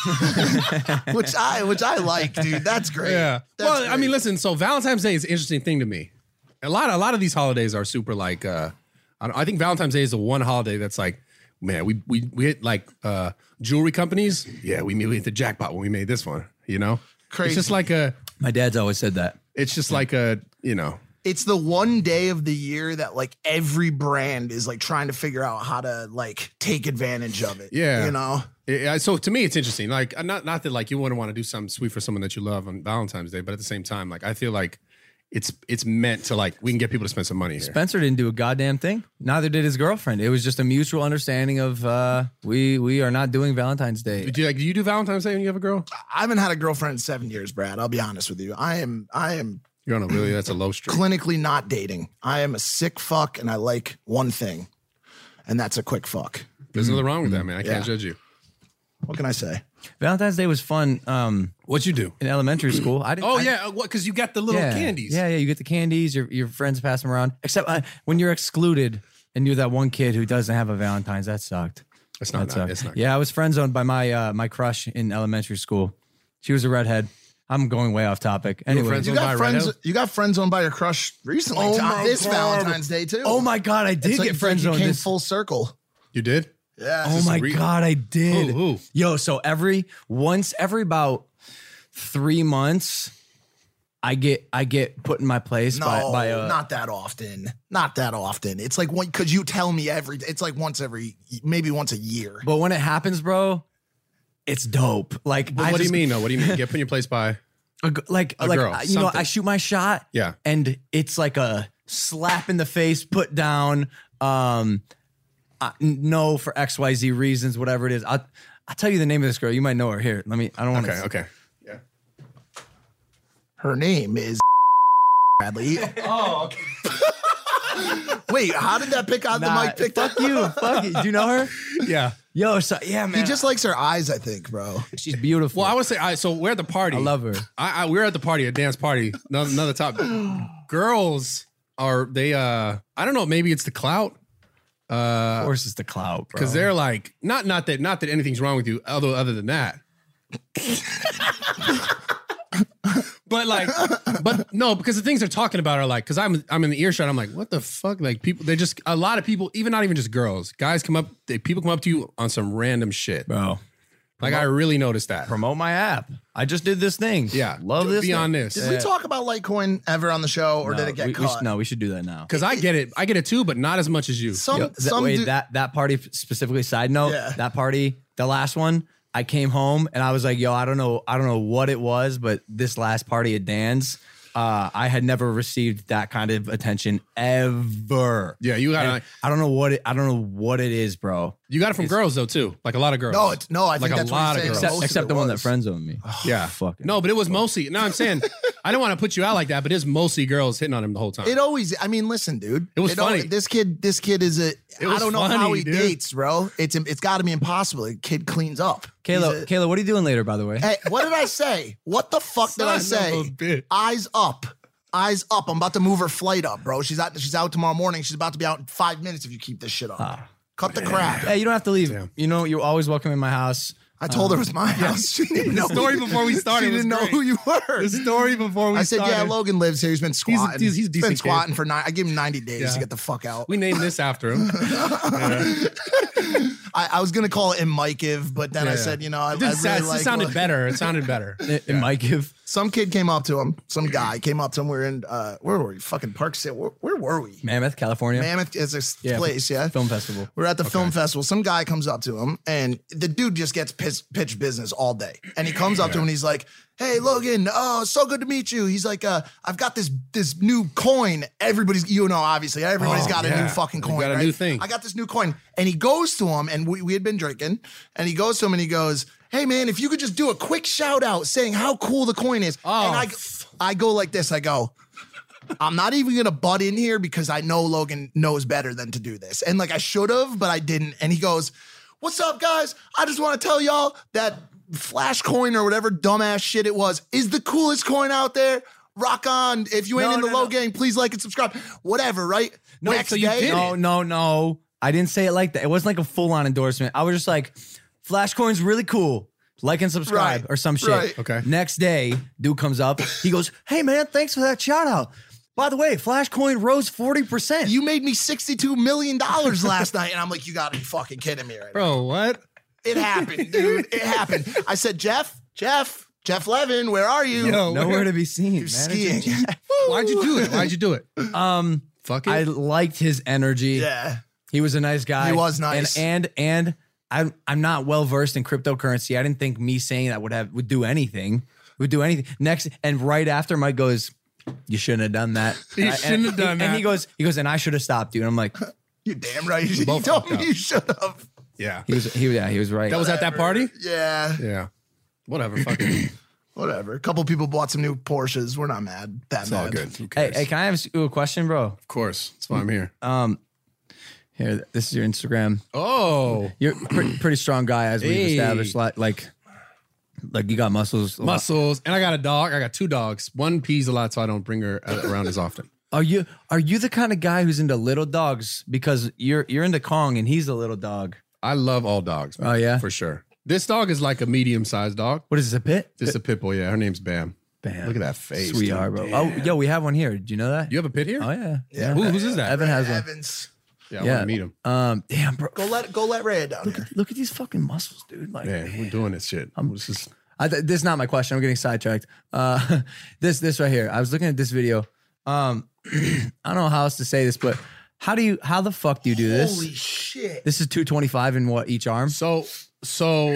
Day," which I which I like, dude. That's great. Yeah. That's well, I great. mean, listen. So Valentine's Day is an interesting thing to me. A lot, a lot of these holidays are super like. Uh, I, don't, I think Valentine's Day is the one holiday that's like, man, we we we hit like uh, jewelry companies. Yeah, we, we hit the jackpot when we made this one. You know, Crazy. It's just like a. My dad's always said that. It's just like a. You know. It's the one day of the year that like every brand is like trying to figure out how to like take advantage of it. Yeah. you know. Yeah, so to me, it's interesting. Like, not not that like you wouldn't want to do something sweet for someone that you love on Valentine's Day, but at the same time, like I feel like it's it's meant to like we can get people to spend some money here. Spencer didn't do a goddamn thing. Neither did his girlfriend. It was just a mutual understanding of uh, we we are not doing Valentine's Day. Do you like? Do you do Valentine's Day when you have a girl? I haven't had a girlfriend in seven years, Brad. I'll be honest with you. I am I am You're on a really that's a low streak. clinically not dating. I am a sick fuck, and I like one thing, and that's a quick fuck. There's nothing wrong with that, man. I can't Yeah. judge you. What can I say? Valentine's Day was fun. Um, What'd you do? in elementary school, I didn't. Oh I- yeah, what? Because you got the little yeah, candies. Yeah, yeah. You get the candies. Your your friends pass them around. Except uh, when you're excluded and you're that one kid who doesn't have a Valentine's. That sucked. it's not. That not sucked. it's not. Yeah, I was friend zoned by my uh, my crush in elementary school. She was a redhead. I'm going way off topic. Anyway, friends You Owned by got a friends. redhead? You got friend zoned by your crush recently. Oh Tom, my this God. Valentine's Day too. oh my god, I did It's like- get it's friend like you zoned. came this- full circle. You did? Yeah. Oh my re- god, I did. Who, who? Yo, so every once every about three months, I get I get put in my place No, by by a not that often. Not that often. It's like one because you tell me every. It's like once every, maybe once a year. but when it happens, bro, it's dope. Like But I what do you just- mean? No, what do you mean? Get put in your place by. A g- like A like girl, you know, something. I shoot my shot. Yeah. and it's like a slap in the face, put down. Um, I, no for X Y Z reasons, whatever it is. I'll I'll tell you the name of this girl. You might know her. Here, let me. I don't want Okay, to. okay. Yeah. Her name is Bradley. Oh, okay. Wait, how did that pick out the mic? Picked fuck up? you, fuck you. Do you know her? Yeah. Yo, so yeah, man. He just likes her eyes, I think, bro. she's beautiful. Well, I would say, I, so we're at the party. I love her. I, I we're at the party, a dance party. Another, another topic. Girls are they? Uh, I don't know. Maybe it's the clout. Of course, it's the clout, bro. Because they're like, not not that not that anything's wrong with you, other other than that. But like, but no, because the things they're talking about are like, because I'm I'm in the earshot. I'm like, what the fuck? Like people, they just a lot of people, even not even just girls, guys come up, they, people come up to you on some random shit. bro. Like I really noticed that. Promote my app. I just did this thing. Yeah, love this. Be thing. on this. Did we talk about Litecoin ever on the show, or No, did it get we, we caught? should, no, we should do that now. Because I get it, I get it too, but not as much as you. Some, Yo, that, some wait, dude- that that party specifically. Side note, Yeah. that party, the last one, I came home and I was like, yo, I don't know, I don't know what it was, but this last party at Dan's, uh, I had never received that kind of attention ever. Yeah, you got And I don't know what it, I don't know what it is, bro. You got it from girls though too, like a lot of girls. No, it's no. I think Like a that's lot what of he's saying. girls. Except, Most of except it the one that was. friend zoned me. yeah, fuck it. No, but it was mostly. No, I'm saying I don't want to put you out like that, but it's mostly girls hitting on him the whole time. It always. I mean, listen, dude. It was always- funny. this kid. This kid is a. It was I don't know funny, how he dude. dates, bro. It's it's got to be impossible. The kid cleans up. Kayla, He's a- Kayla, what are you doing later, by the way? Hey, what did I say? What the fuck did I Son of a say? bitch. Eyes up. Eyes up. I'm about to move her flight up, bro. She's out. She's out tomorrow morning. She's about to be out in five minutes if you keep this shit up. Cut the crap. Hey, you don't have to leave. Damn. You know, you're always welcome in my house. I told her it was my house. She didn't know. The story before we started She was didn't know great. who you were. The story before we I said, started. yeah, Logan lives here. He's been squatting. he's- he's a been decent squatting kid. for nine. I give him ninety days Yeah. to get the fuck out. We named this after him. I, I was gonna call it in Mikiv, but then I Yeah. said, you know, I, It, I didn't really sound- like it sounded what- better. It sounded better. It, it might give. Some kid came up to him. Some guy came up to him. We were in uh, where were we? Fucking Park City. Where, where were we? Mammoth, California. Mammoth is a Yeah, place. Yeah, Film festival. We're at the film festival. Some guy comes up to him, and the dude just gets pitch, pitch business all day. And he comes up to him, and he's like, "Hey, Logan, oh, so good to meet you." He's like, uh, "I've got this this new coin. Everybody's, you know, obviously, everybody's Oh, got a yeah. new fucking They coin. got a right? new thing. I got this new coin." And he goes to him, and we, we had been drinking, and he goes to him, and he goes, "Hey, man, if you could just do a quick shout out saying how cool the coin is." Oh, and I, I go like this. I go, I'm not even gonna butt in here because I know Logan knows better than to do this. And like I should have, but I didn't. And he goes, "What's up, guys? I just want to tell y'all that Flash coin or whatever dumbass shit it was is the coolest coin out there. Rock on. If you ain't No, in the no, low no. gang, please like and subscribe. Whatever, right?" No, Next so you day, did No, no, no. I didn't say it like that. It wasn't like a full on endorsement. I was just like, Flashcoin's really cool. Like and subscribe Right, or some shit. right. Okay. Next day, dude comes up. He goes, "Hey, man, thanks for that shout out. By the way, Flashcoin rose forty percent. You made me sixty-two million dollars last night. And I'm like, you gotta be fucking kidding me right now. Bro, what? It happened, dude. It happened. I said, Jeff, Jeff, Jeff Levin, where are you? Yo, Nowhere to be seen. You're man. skiing. Why'd you do it? Why'd you do it? Um, Fuck it. I liked his energy. Yeah. He was a nice guy. He was nice. And and and I'm I'm not well versed in cryptocurrency. I didn't think me saying that would have would do anything. Would do anything. Next and right after Mike goes, "You shouldn't have done that." You And I- shouldn't have done and that. he goes, he goes, "And I should have stopped you." And I'm like, You're damn right. You both told fucked me up. you should have. yeah. he was he yeah, he was right. That was at that party? Yeah. Yeah. Whatever. Fucking. Whatever. A couple people bought some new Porsches. We're not mad. That It's mad. all good. Who hey, cares? hey, can I ask you a question, bro? Of course. That's why I'm here. Um, here, this is your Instagram. Oh. You're a pretty, pretty strong guy, as we've Hey. established. Like, like, like you got muscles. Muscles. And I got a dog. I got two dogs. One pees a lot, so I don't bring her around as often. Are you are you the kind of guy who's into little dogs? Because you're you're into Kong and he's a little dog. I love all dogs. Man, Oh, yeah? For sure. This dog is like a medium sized dog. What is this, a pit? This is a pit bull. Yeah. Her name's Bam. Bam. Look at that face. Sweetheart, dude. bro. Oh, yo, we have one here. Did you know that? You have a pit here? Oh yeah. Yeah. Who, whose is that? Evan has one. Evans. Yeah, I Yeah. want to meet him. Um, damn, bro. Go let go let Ray down Look here. at, look at these fucking muscles, dude. Like, Man, we're doing this shit. This is I th- this is not my question. I'm getting sidetracked. Uh, this this right here. I was looking at this video. Um, I don't know how else to say this, but how do you how the fuck do you do this? Holy shit. This is two twenty-five in what each arm? so, so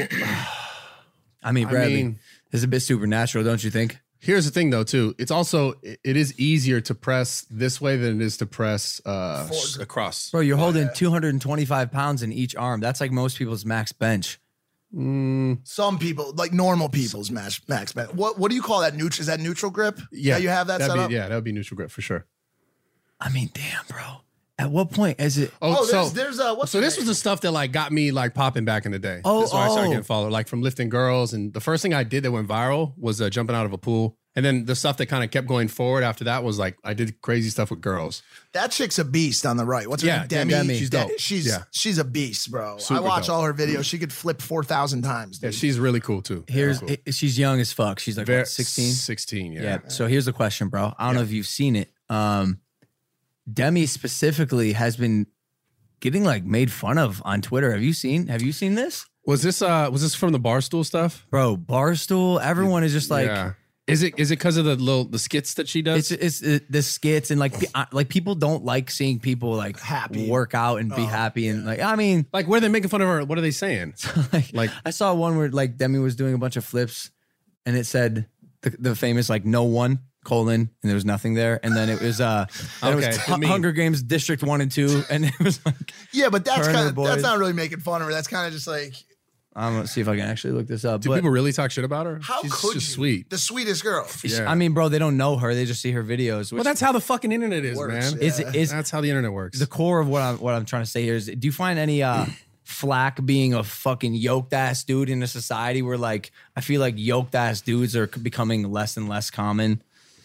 I mean, I Bradley, mean- this is a bit supernatural, don't you think? here's the thing though, too. It's also, it it is easier to press this way than it is to press uh, across. Bro, you're holding two hundred twenty-five pounds in each arm. That's like most people's max bench. Some people, like normal people's max max bet. What what do you call that? Neutral? Is that neutral grip? Yeah. you have that that'd set be, up. Yeah, that would be neutral grip for sure. I mean, damn, bro. At what point is it? Oh, so, there's there's uh what's so the this was name? the stuff that like got me like popping back in the day. Oh, That's why I started oh. getting followed, like from lifting girls. And the first thing I did that went viral was uh, jumping out of a pool. And then the stuff that kind of kept going forward after that was like I did crazy stuff with girls. That chick's a beast on the right. What's her Yeah, name? Demi. Demi. She's dope. She's Yeah. she's a beast, bro. Super I watch dope. all her videos. She could flip four thousand times. Yeah, Dude. she's really cool too. Here's Really cool. i- she's young as fuck. She's like Very- what, sixteen. sixteen, yeah. Yeah. So here's the question, bro. I don't know if you've seen it. Um, Demi specifically has been getting like made fun of on Twitter. Have you seen? Have you seen this, Was this uh was this from the Barstool stuff? bro? Barstool. Everyone is just like, Yeah. Is it is it because of the little the skits that she does? It's it's uh, the skits and like pe- uh, like people don't like seeing people like Happy. work out and be Oh, happy and like I mean like where are they making fun of her? What are they saying? like, Like- I saw one where like Demi was doing a bunch of flips and it said the, the famous like no one colon and there was nothing there and then it was uh then it Okay, was it's Hu- me. Hunger Games District One and Two and it was like Yeah, but that's Turner kind of boys. that's not really making fun of her. That's kind of just like I'm gonna see if I can actually look this up. Do but people really talk shit about her? how She's could just you? sweet. The sweetest girl. Yeah. I mean, bro, they don't know her; they just see her videos. Which Well, that's how the fucking internet is, Works, man. yeah. is is That's how the internet works. the core of what I'm what I'm trying to say here is: do you find any uh flack being a fucking yoked ass dude in a society where like I feel like yoked ass dudes are becoming less and less common?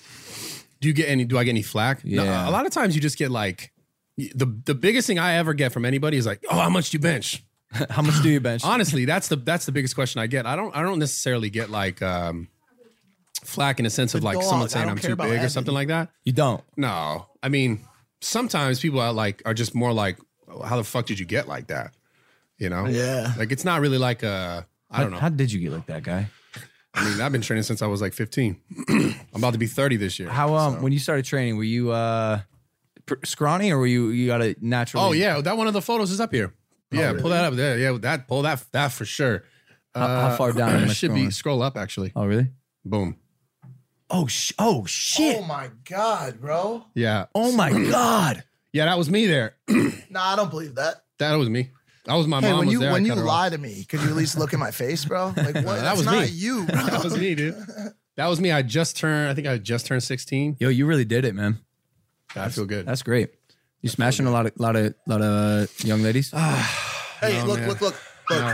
Do you get any? Do I get any flack? No, Yeah. a lot of times you just get like the the biggest thing I ever get from anybody is like, oh, how much do you bench? How much do you bench? Honestly, that's the that's the biggest question I get. I don't I don't necessarily get like um, flack in a sense of But like dog, someone I saying don't I'm care too about big or Evan. something like that. You don't. No, I mean sometimes people are like are just more like, oh, how the fuck did you get like that? You know? Yeah. Like it's not really like a I don't How, know. how did you get like that, guy? I mean, I've been training since I was like fifteen. I'm about to be thirty this year. How um so. when you started training, were you uh pr- scrawny or were you you got a naturally? Oh yeah, that one of the photos is up here. Yeah, pull that up there. Yeah, that pull that that for sure. How, how far down am I should scrolling? be scroll up actually. Oh really? Boom. Oh sh- oh shit! Oh my god, bro. Yeah. Oh my god! Yeah, that was me there. Nah, I don't believe that. That was me. That was my Hey, mom when was you there. I when you cut her off. lie to me, could you at least look at my face, bro? Like what? that That's was not me. you, bro. That was me, dude. That was me. I just turned. I think I just turned sixteen. Yo, you really did it, man. I feel good. That's great. You smashing a lot of lot of lot of uh, young ladies. Hey, No, look, man. look, look, look, No.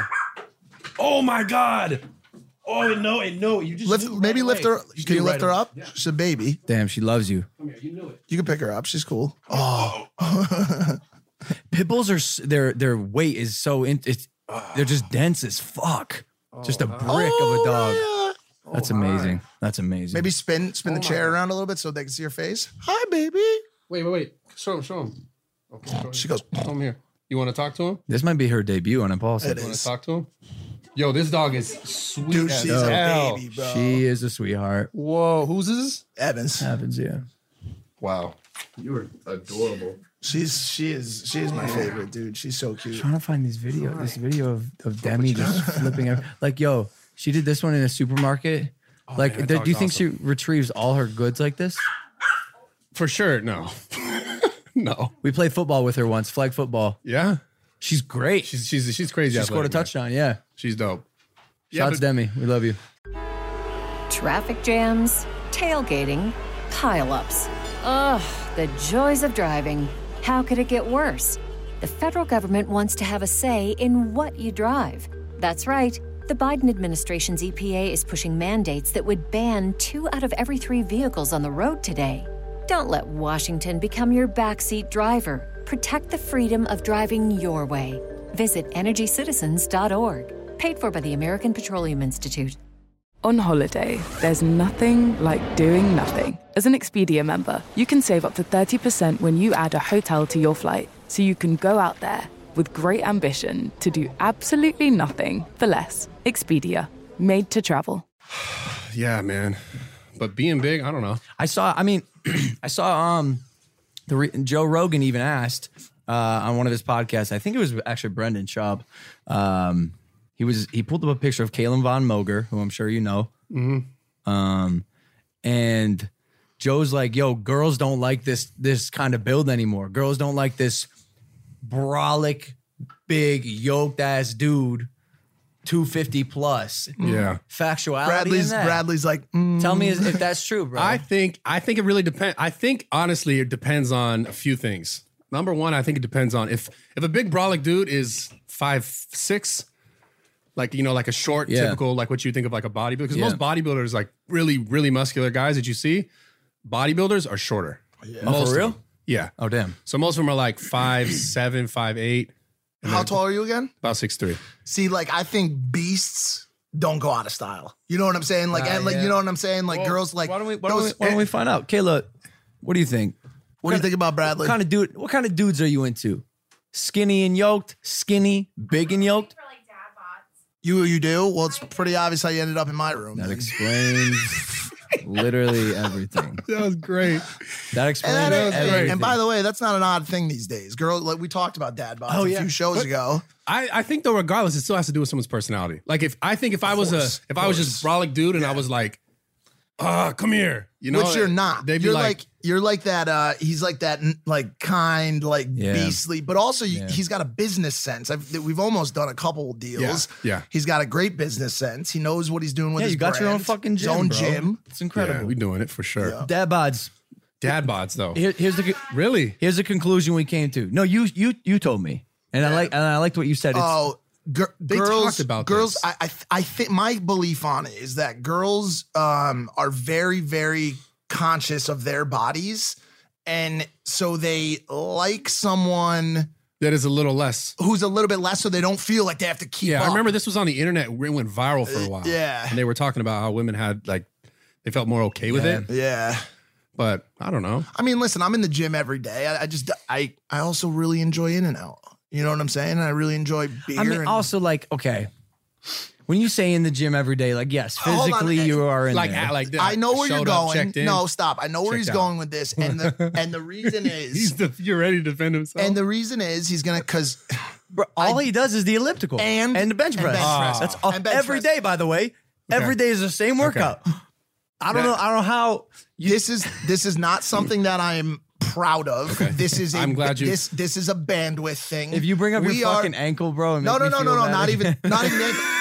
Oh my god. Oh no, no, you just Lift, maybe lift her. Can you lift her up? She's a baby. Damn, she loves you. Come here, you knew it. You can pick her up. She's cool. Oh, Pit bulls are s- their their weight is so in, it's they're just dense as fuck. Just a brick of a dog. yeah. That's amazing. That's amazing. Maybe spin spin the chair around a little bit so they can see your face. Hi, baby. Wait, wait, wait. Show him, show him. Okay, go ahead. She goes. Show him here. You want to talk to him? this might be her debut on Impulsive. It You want is. to talk to him? Yo, this dog is sweet Dude, as she's a hell. baby, bro. She is a sweetheart. Whoa, who's this? Evans. Happens, yeah. Wow, you are adorable. She's she is she is my favorite, dude. She's so cute. Trying to find these video, this video of, of Demi just flipping her. Like, yo, she did this one in a supermarket. like, man, that th- do you dog's think she retrieves all her goods like this? For sure, no, no. We played football with her once, flag football. Yeah, She's great. She, she's she's she's crazy. scored a athletic, man. touchdown. Yeah. She's dope. Shouts but- Demi. We love you. Traffic jams, tailgating, pileups. Ugh, the joys of driving. How could it get worse? The federal government wants to have a say in what you drive. That's right. The Biden administration's E P A is pushing mandates that would ban two out of every three vehicles on the road today. Don't let Washington become your backseat driver. Protect the freedom of driving your way. Visit energy citizens dot org. Paid for by the American Petroleum Institute. On holiday, there's nothing like doing nothing. As an Expedia member, you can save up to thirty percent when you add a hotel to your flight, so you can go out there with great ambition to do absolutely nothing for less. Expedia, made to travel. Yeah, man. But being big, I don't know. I saw. I mean, I saw. Um, the re- Joe Rogan even asked uh, on one of his podcasts. I think it was actually Brendan Schaub. Um, he was he pulled up a picture of Kalen Von Moger, who I'm sure you know. Mm-hmm. Um, and Joe's like, "Yo, girls don't like this this kind of build anymore. Girls don't like this brolic, big, yoked ass dude, two fifty plus." Yeah. Factuality. Bradley's in that. Bradley's like, mm, Tell me if that's true, bro. I think I think it really depends. I think honestly, it depends on a few things. Number one, I think it depends on if if a big brolic dude is five six, like you know, like a short, Yeah. typical, like what you think of like a bodybuilder. Because Yeah. most bodybuilders, like really, really muscular guys that you see, bodybuilders are shorter. Yeah. Oh, for real? Yeah. Oh, damn. So most of them are like five seven, five eight, how tall are you again? about six three. See, like I think beasts don't go out of style. You know what I'm saying? Like, and, like yeah. you know what I'm saying? Like Well, girls, like why don't we why don't we, those- why don't we find out? Kayla, what do you think? what do you think about Bradley? What kind of dude? What kind of dudes are you into? Skinny and yoked, skinny, big and yoked. you you do? Well, it's pretty obvious how you ended up in my room. That then. explains. Literally everything. That was great. That And, explains that ain't- everything. and by the way, that's not an odd thing these days. Girl, like we talked about dad bods Oh, a yeah. few shows But- ago. I, I think though, regardless, it still has to do with someone's personality. Like if I think if I was course, a if I was just a brolic dude and I was like, ah, come here, you know, Which you're not. They'd be You're like, like, you're like that. Uh, he's like that, n- like kind, like Yeah. beastly, but also you, Yeah. he's got a business sense. I've, we've almost done a couple deals. Yeah, yeah. He's got a great business sense. He knows what he's doing with yeah, his you got your own brand, fucking his gym, own bro. gym. It's yeah, incredible. we doing it for sure. Yeah. Dad bods. Dad bods though. Here, here's the Really? here's the conclusion we came to. No, you you you told me, and I like and I liked what you said. It's, Oh, gir- They girls, talked about girls. this. I, I, I think my belief on it is that girls um, are very, very conscious of their bodies, and so they like someone That is a little less. who's a little bit less, so they don't feel like they have to keep. Yeah, I up. remember this was on the internet. It went viral for a while. yeah. and they were talking about how women had like they felt more okay with Yeah. it. Yeah. But I don't know. I mean, listen, I'm in the gym every day. I, I just, I, I also really enjoy In and Out. You know what I'm saying? I really enjoy beer. I mean, and, also like okay, when you say in the gym every day, like yes, Hold on, physically hey, you are in Like there. at- like that. I know where you're Showed up, going. checked in. No, stop. I know where checked he's out. going with this, and the and the reason He's is, the, you're ready to defend himself. and the reason is he's gonna because Bro, all he does is the elliptical And- and the bench and press. bench press. That's all, And bench every press. day, by the way. Every day is the same workout. I don't That- know. I don't know how. this is this is not something that I'm proud of. This is a, I'm glad you- this this is a bandwidth thing. If you bring up We your are- fucking ankle, bro, and no make no me no feel no no bad not again, even not even the,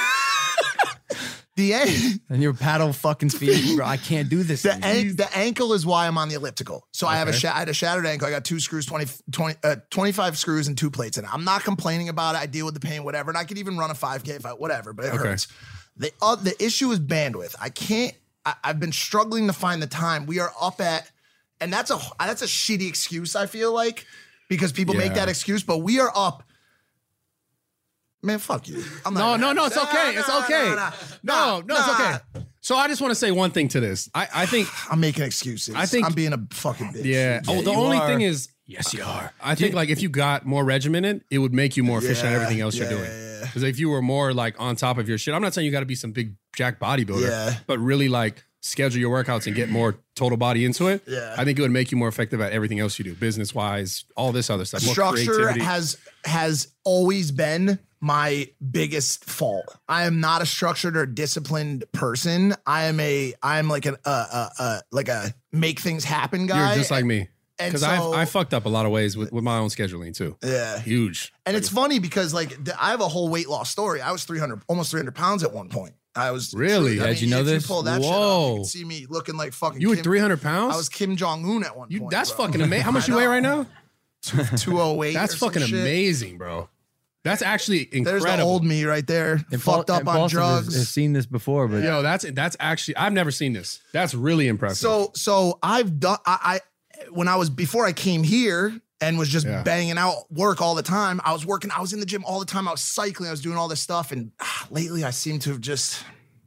the an- and your paddle fucking feet, bro. I can't do this. the, anymore. an- the ankle is why I'm on the elliptical. So I have a Okay. sha- I had a shattered ankle. I got two screws, twenty, twenty, uh, twenty-five screws and two plates in it. I'm not complaining about it. I deal with the pain, whatever, and I could even run a five K if I whatever, but it Okay. hurts. The uh, the issue is bandwidth. I can't. I, I've been struggling to find the time. We are up at, and that's a that's a shitty excuse. I feel like because people make Yeah. that excuse, but we are up. Man, fuck you. I'm not No, even- no, no, it's Nah, okay. It's nah, okay. nah, nah. No, Nah, no, it's nah. okay. So I just want to say one thing to this. I, I think, I'm making excuses. I think- I'm being a fucking bitch. yeah. Oh, the you only are. thing is, yes, you are. I think like if you got more regimented, it would make you more efficient at Yeah, everything else you're yeah, doing. yeah, yeah. Because if you were more like on top of your shit, I'm not saying you got to be some big jack bodybuilder, Yeah. but really like schedule your workouts and get more total body into it. Yeah. I think it would make you more effective at everything else you do, business wise, all this other stuff. More Structure creativity. has has always been my biggest fault. I am not a structured or disciplined person. I am a I'm like an uh uh, uh like a make things happen guy. You're just like me. and Because so- I I fucked up a lot of ways with, with my own scheduling too. Yeah. Huge. And it's funny because like th- I have a whole weight loss story. I was three hundred, almost three hundred pounds at one point. I was Really? I Did you know if this? You pull that shit Whoa. up, you can see me looking like fucking. You were Kim- three hundred pounds? I was Kim Jong Un at one You, point. that's bro. fucking amazing. How much I you weigh know. right now? two oh eight. That's or some fucking shit. amazing, bro. That's actually incredible. There's the old me right there, And fucked Paul- up and on Boston has- drugs. Has seen this before, but Yo, that's that's actually I've never seen this. That's really impressive. So so I've done I, I when I was before I came here and was just Yeah. banging out work all the time. I was working, I was in the gym all the time. I was cycling, I was doing all this stuff. And ah, lately I seem to have just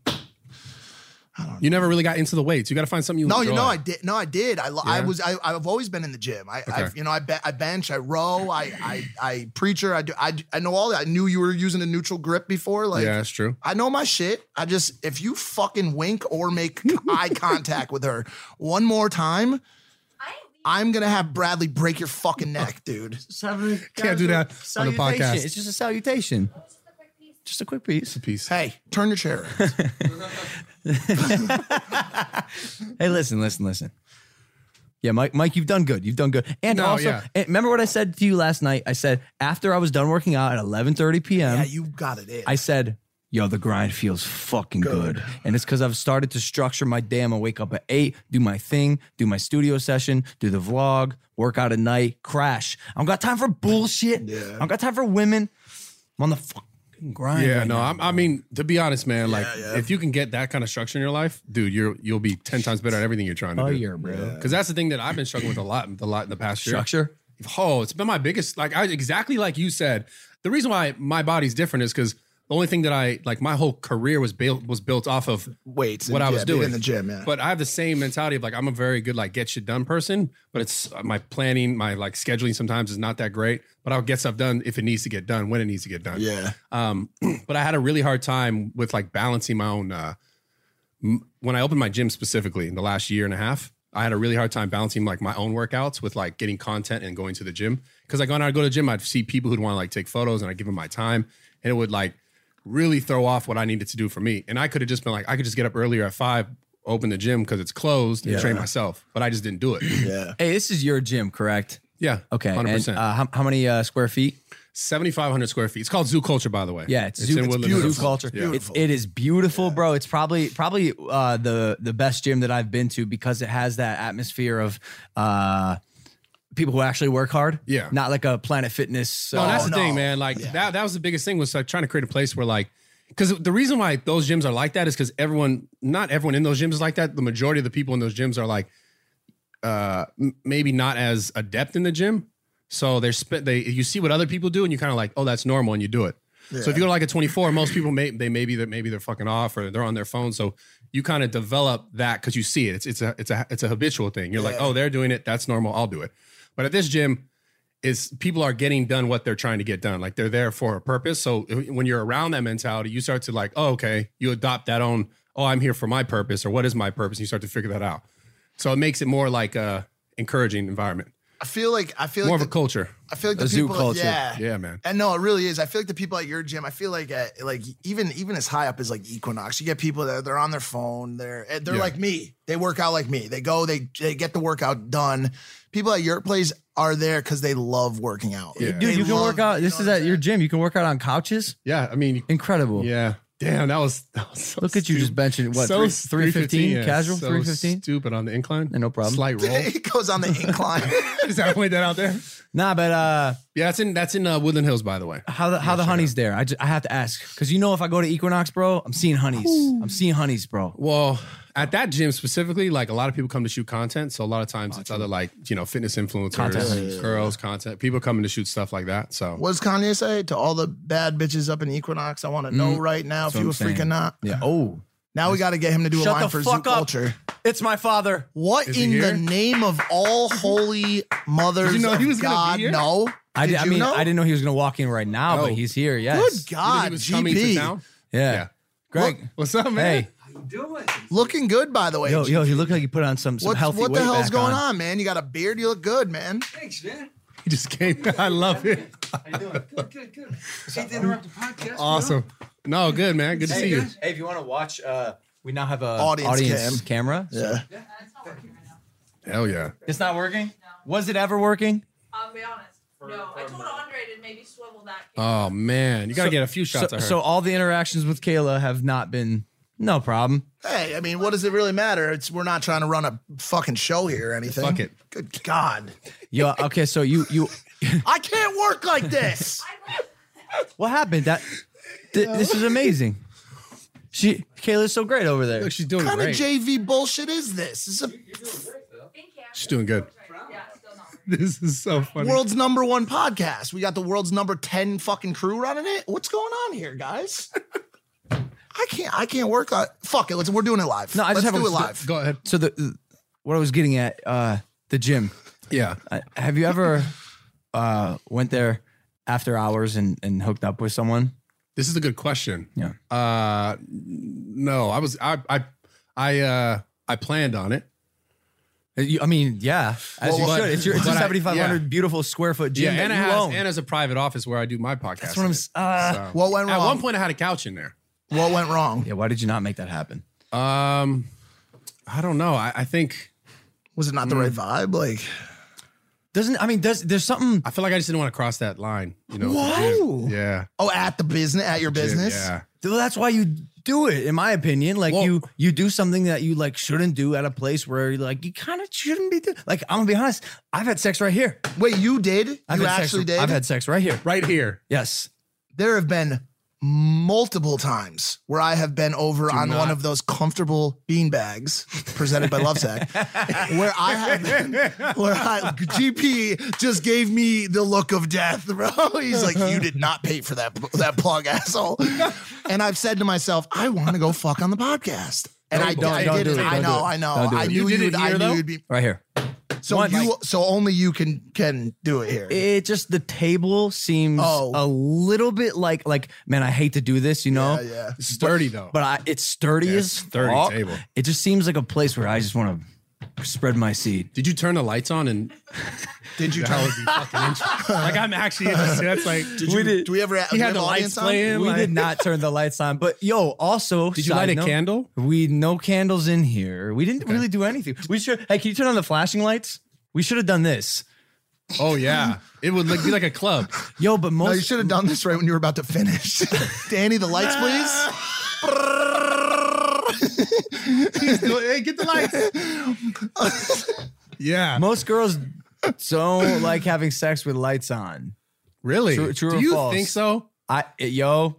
you never really got into the weights. You got to find something you No, enjoy. you know I did. No, I did. I, lo- I Yeah? was I I've always been in the gym. I, Okay. I you know I be, I bench, I row, I I I preacher, I do I, I know all that. I knew you were using a neutral grip before. Like Yeah, that's true. I know my shit. I just if you fucking wink or make eye contact with her one more time, I'm gonna have Bradley break your fucking neck, dude. Can't do that on the podcast. It's just a salutation. Just a quick piece. Piece. Hey, turn your chair. Hey, listen, listen, listen. Yeah, Mike, Mike, you've done good. You've done good. And No, also, yeah. and remember what I said to you last night? I said after I was done working out at eleven thirty p.m., Yeah, you got it in. I said, yo, the grind feels fucking good. And it's because I've started to structure my day. I'm gonna wake up at eight, do my thing, do my studio session, do the vlog, work out at night, crash. I don't got time for bullshit. Yeah. I don't got time for women. I'm on the fucking grind. Yeah, right no, now. I'm, I mean, to be honest, man, like yeah. if you can get that kind of structure in your life, dude, you're you'll be ten times better at everything you're trying to Oh, do. yeah, bro. Because that's the thing that I've been struggling with a lot, a lot in the past year. Structure? Oh, it's been my biggest. Like I exactly like you said. The reason why my body's different is because the only thing that I like, my whole career was built was built off of Weights what and- I was yeah, being doing in the gym, yeah. But I have the same mentality of like I'm a very good like get shit done person, but it's uh, my planning, my like scheduling sometimes is not that great. But I'll get stuff done if it needs to get done when it needs to get done. Yeah. Um, but I had a really hard time with like balancing my own uh m- when I opened my gym specifically in the last year and a half, I had a really hard time balancing like my own workouts with like getting content and going to the gym. Because like when I'd go to the gym, I'd see people who'd want to like take photos and I'd give them my time. And it would like really throw off what I needed to do for me. And I could have just been like, I could just get up earlier at five, open the gym because it's closed and Yeah. train myself. But I just didn't do it. Yeah. Hey, this is your gym, correct? Yeah. Okay. one hundred percent. And, uh, how, how many uh, square feet? seventy-five hundred square feet. It's called Zoo Culture, by the way. Yeah, it's, it's zoo, in it's Woodland beautiful. Hills. Zoo culture. Yeah. It's, it is beautiful, bro. It's probably probably uh, the the best gym that I've been to because it has that atmosphere of uh, people who actually work hard. Yeah. Not like a Planet Fitness. No, uh, that's the no. thing, man. Like that, that was the biggest thing was like trying to create a place where like, because the reason why those gyms are like that is because everyone, not everyone in those gyms is like that. The majority of the people in those gyms are like, uh, m- maybe not as adept in the gym. So they're spent. They you see what other people do, and you kind of like, oh, that's normal, and you do it. So if you go to like a twenty-four, most people may they maybe that maybe they're fucking off or they're on their phone. So you kind of develop that because you see it. It's it's a it's a it's a habitual thing. You're like, oh, they're doing it. That's normal. I'll do it. But at this gym, is people are getting done what they're trying to get done. Like they're there for a purpose. So when you're around that mentality, you start to like, oh, okay, you adopt that own, oh, I'm here for my purpose or what is my purpose? And you start to figure that out. So it makes it more like a encouraging environment, I feel like I feel more like of a the, culture. I feel like the A zoo people, culture. yeah, Yeah, man. And no, it really is. I feel like the people at your gym. I feel like at, like even even as high up as like Equinox, you get people that they're on their phone. They're they're Yeah. like me. They work out like me. They go. They they get the workout done. People at your place are there because they love working out. Yeah. Dude, They you can love- work out. you This know is what at I'm your saying? gym. You can work out on couches. Yeah, I mean, Incredible. yeah. Damn, that was, that was so Look at you just benching, what, three- three fifteen yeah. casual, So three fifteen? Stupid on the incline. Yeah, no problem. Slight roll. He goes on the incline. Just gotta point that out there. Nah, but uh, Yeah, that's in that's in uh, Woodland Hills, by the way. how the how the honey's there? I, just, I have to ask because you know if I go to Equinox, bro, I'm seeing honeys. I'm seeing honeys, bro. Well, at that gym specifically, like a lot of people come to shoot content. So a lot of times it's other like, you know, fitness influencers, Content. girls, content. People coming to shoot stuff like that. So What does Kanye say to all the bad bitches up in Equinox? I want to know right now if what you I'm were freaking saying. not. Yeah. Oh, Now we got to get him to do a shut line the for fuck Zoo up. Culture. It's my father. What Is he in the here? name of all holy mothers Did you know of he was gonna be God? here? No. I, Did did, I you mean, know? I didn't know he was gonna walk in right now, Oh. but he's here. Yes. Good You think God, he was G coming to P. town? Yeah. Yeah. Greg. What's up, man? Hey. Looking good, by the way. Yo, G P. yo, you look like you put on some some What, healthy what the weight hell's back going on. man? You got a beard. You look good, man. Thanks, man. He just came. I love it. How you doing? Good, good, good. Hate to interrupt the podcast. Awesome. No, good, man. Good to see you. Hey, if you want to watch, uh, we now have a Audience camera. Yeah. Hell yeah. It's not working. Was it ever working? I'll be honest. No, I told Andre to maybe swivel that. Oh man, you gotta So- get a few shots so, of her. so all the interactions with Kayla have not been no problem. Hey, I mean, what does it really matter? It's we're not trying to run a fucking show here or anything. Fuck it. Good God. Yo, okay, so you you I can't work like this. what happened? That th- this is amazing. She Kayla's so great over there. Look, she's doing What kind great. of J V bullshit is this? This is a She's doing good. Yeah, still not working. This is so funny. world's number one podcast. We got the world's number ten fucking crew running it. What's going on here, guys? I can't. I can't work. On, fuck it. Let's. We're doing it live. No, I just Let's have do a- it live. Go ahead. So the, the what I was getting at, uh, the gym. Yeah. Uh, have you ever uh, went there after hours and, and hooked up with someone? This is a good question. Yeah. Uh, no, I was I I I uh I planned on it. Uh, you- I mean, yeah, as Well, you but- should. It's your it's a but I- seventy-five hundred yeah. beautiful square foot gym Yeah, and that it you has own. and as a private office where I do my podcast. That's what I'm. in s- it. Uh, So- What went At wrong? one point, I had a couch in there. What went wrong? yeah. Why did you not make that happen? Um, I don't know. I, I think Was it not the right vibe? Like, Doesn't I mean? Does there's something? I feel like I just didn't want to cross that line. You know? with the Whoa. gym. Yeah. oh, at the business, at your Gym, business. Yeah. Well, that's why you do it, in my opinion. Like Well- you, you do something that you like shouldn't do at a place where like you kind of shouldn't be. Do- like I'm gonna be honest, I've had sex right here. Wait, you did? I've you had actually sex, did? I've had sex right here. Right here. Yes. There have been multiple times where I have been over on not. one of those comfortable bean bags presented by Lovesack, where I have been, where I, G P just gave me the look of death, bro. He's like, you did not pay for that that plug, asshole. And I've said to myself, I want to go fuck on the podcast. And I, Don't- I don't did do it. it. I Don't know, do it. I know. Don't do I it. knew You did you'd, it I here, knew though? you'd be. Right here. So One, you, like- so only you can can do it here. It just the table seems Oh. a little bit like like man, I hate to do this, you know. Yeah, yeah. Sturdy though. But I, it's sturdy Yeah, as it's sturdy fuck. table. It just seems like a place where I just want to spread my seed. Did you turn the lights on and Did you? that Try, would be fucking interesting. Like I'm actually interested. That's like did you do we ever? He had the lights playing. We like- did not turn the lights on, but yo, also Did you side light a note, candle? We no candles in here. We didn't really do anything. We should. Hey, can you turn on the flashing lights? We should have done this. Oh yeah, it would like, be like a club. Yo, but most No, you should have done this right when you were about to finish. Danny, the lights, please. Hey, get the lights. Yeah. most girls don't like having sex with lights on. Really? True- true Do or you false? think so? I it- yo,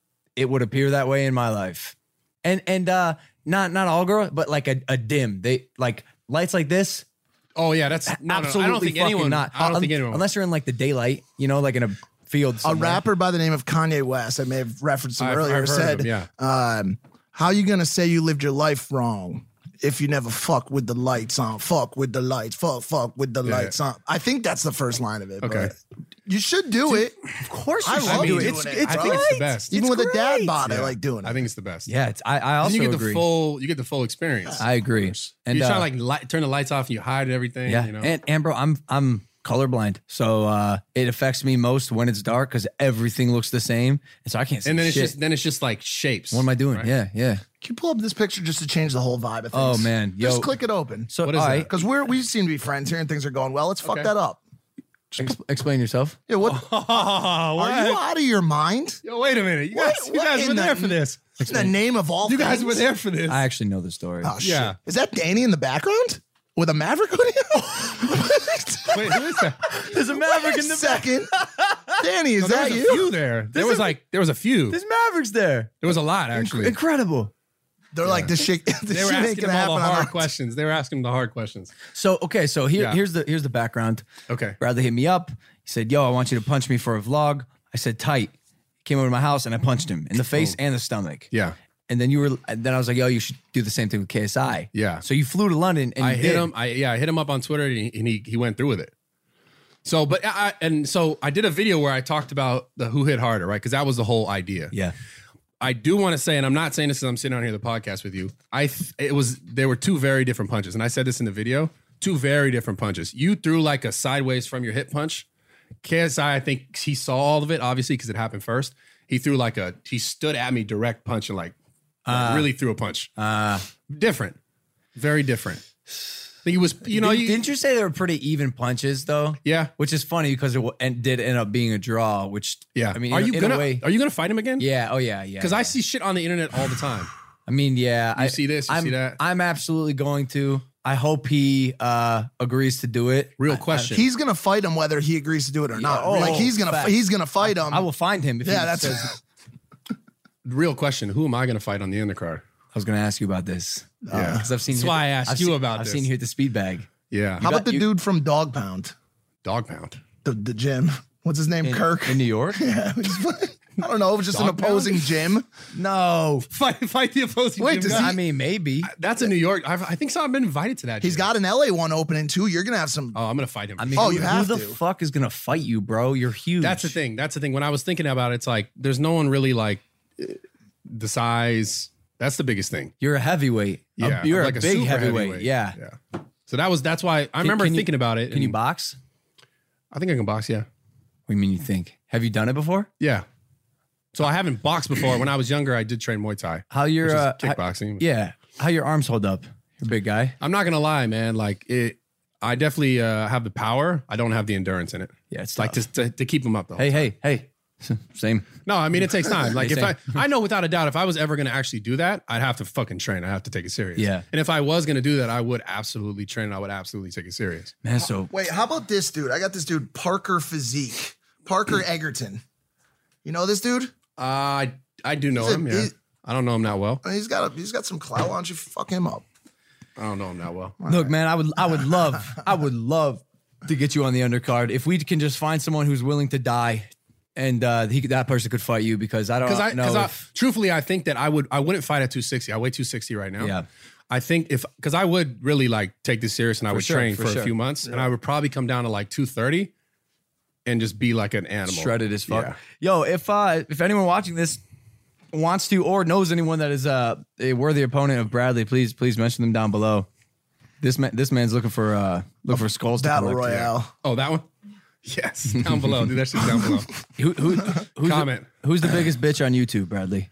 it would appear that way in my life, and and uh, not not all girls, but like a, a dim. They like lights like this. Oh yeah, that's no, no, absolutely I don't think fucking anyone. not. I don't Un- think anyone. unless you're in like the daylight, you know, like in a field. A somewhere. rapper by the name of Kanye West, I may have referenced him I've- earlier, I've heard said, of him, um, how you gonna say you lived your life wrong if you never fuck with the lights on? Fuck with the lights. Fuck, fuck with the Yeah. lights on. I think that's the first line of it. Okay. but You should do it. Of course, you I should love do it. doing It's, it, it's I think it's the great. best. Even It's with a dad great. bod, I Yeah. like doing it. I think it's the best. Yeah, it's, I, I And also you get the agree. full. You get the full experience. I agree. And You're uh, trying to like light, turn the lights off and you hide everything. yeah, You know? and and bro, I'm I'm colorblind, so uh, it affects me most when it's dark because everything looks the same, and so I can't see And then it's shit. just then it's just like shapes. What am I doing? right? Yeah, yeah. Can you pull up this picture just to change the whole vibe of things? Oh, man. Yo. Just click it open. So What is all that? right, Because we're we seem to be friends here and things are going well. Let's fuck Okay. that up. ex- explain yourself. Yeah, what? Oh, Are you out of your mind? Yo, wait a minute. You What- guys, you what guys in were the- there for this. In the name of all You guys things? were there for this. I actually know the story. Oh, shit. Yeah. Is that Danny in the background? With a Maverick hoodie? Wait, who is that? There's a Maverick Wait a second. Danny, is No, there that was a you? few there. There was like there was a few. There's Mavericks there. There was a lot actually. Incredible. They're like, this shit, this They were shit ain't asking gonna him happen all the on hard our- questions. They were asking him the hard questions. So okay, so here Yeah. here's the here's the background. Okay. Bradley hit me up. He said, "Yo, I want you to punch me for a vlog." I said, "Tight." He came over to my house and I punched him in the face and the stomach. Yeah. And then you were, and then I was like, "Yo, you should do the same thing with K S I." Yeah. So you flew to London and I you hit did. him. I yeah, I hit him up on Twitter and he and he, he went through with it. So, but I and so I did a video where I talked about the who hit harder, right? Because that was the whole idea. Yeah. I do want to say, and I'm not saying this as I'm sitting on here the podcast with you. I th- it was there were two very different punches, and I said this in the video. Two very different punches. You threw like a sideways from your hip punch. K S I, I think he saw all of it, obviously, because it happened first. He threw like a he stood at me direct punch and like, like, Uh, really threw a punch. Uh, Different, very different. I think it was you know didn't, you, didn't you say they were pretty even punches though? yeah Which is funny because it w- and did end up being a draw. Which yeah. I mean, are in, you in gonna a way, are you gonna fight him again? yeah. Oh yeah, yeah. Because I yeah. see shit on the internet all the time. I mean, yeah. You I see this, you I'm, see that. I'm absolutely going to. I hope he uh, agrees to do it. Real I- question. He's gonna fight him whether he agrees to do it or not. oh, like he's gonna facts. he's gonna fight him. I will find him. If Yeah, he that's says, Real question. Who am I gonna fight on the undercard? I was going to ask you about this. Yeah. because I've seen. That's you- why I asked I've you seen- about I've this. seen you hit the speed bag. Yeah. How about the you- dude from Dog Pound, Dog pound. the the gym? What's his name? In, Kirk. in New York. Yeah, he's- I don't know. It was just Dog an opposing gym. No. Fight, fight the opposing Wait, gym does guy. he- I mean, maybe. That's in New York. I've, I think so. I've been invited to that. He's gym. got an L A one opening too. You're gonna have some. Oh, I'm gonna fight him. I mean, Oh, who, you who have the to. fuck is going to fight you, bro? You're huge. that's the thing. That's the thing. When I was thinking about it, it's like there's no one really like uh, the size. That's the biggest thing. You're a heavyweight. A- Yeah, you're like a big super heavyweight. Yeah. Yeah. So that was that's why I remember can you- thinking about it. Can you and box? I think I can box. Yeah. What do you mean you think? Have you done it before? Yeah. So I haven't boxed before. When I was younger, I did train Muay Thai. How your which is uh, how- kickboxing. yeah. How your arms hold up? You're a big guy. I'm not gonna lie, man. Like it, I definitely uh, have the power. I don't have the endurance in it. Yeah, it's like tough. to, to to keep them up though. Hey, hey, hey. Same. No, I mean it takes time. Like if I, Same. I know without a doubt, if I was ever going to actually do that, I'd have to fucking train. I have to take it serious. Yeah. And if I was going to do that, I would absolutely train. And I would absolutely take it serious. Man, so Wait, how about this dude? I got this dude Parker Physique, Parker Egerton. You know this dude? Uh, I I do know He's a- him. Yeah. he's- I don't know him that well. He's got a, he's got some clout. Why don't you fuck him up? I don't know him that well. look, man, I would I would love I would love to get you on the undercard if we can just find someone who's willing to die, and uh, he that person could fight you because I don't Because I, know. because I, if- truthfully, I think that I would, I wouldn't fight at two sixty. I weigh two sixty right now. Yeah. I think if because I would really like take this serious and I For would sure, train for for, sure. a few months and I would probably come down to like two thirty and just be like an animal. Shredded as fuck. Yeah. Yo, if uh, if anyone watching this wants to or knows anyone that is uh, a worthy opponent of Bradley, please please mention them down below. This man, this man's looking for uh, looking for skulls to Battle collect. Royale. Oh, that one? Yes, down below. Dude, that shit's down below. Who, who, who's Comment. The, who's the biggest bitch on YouTube, Bradley?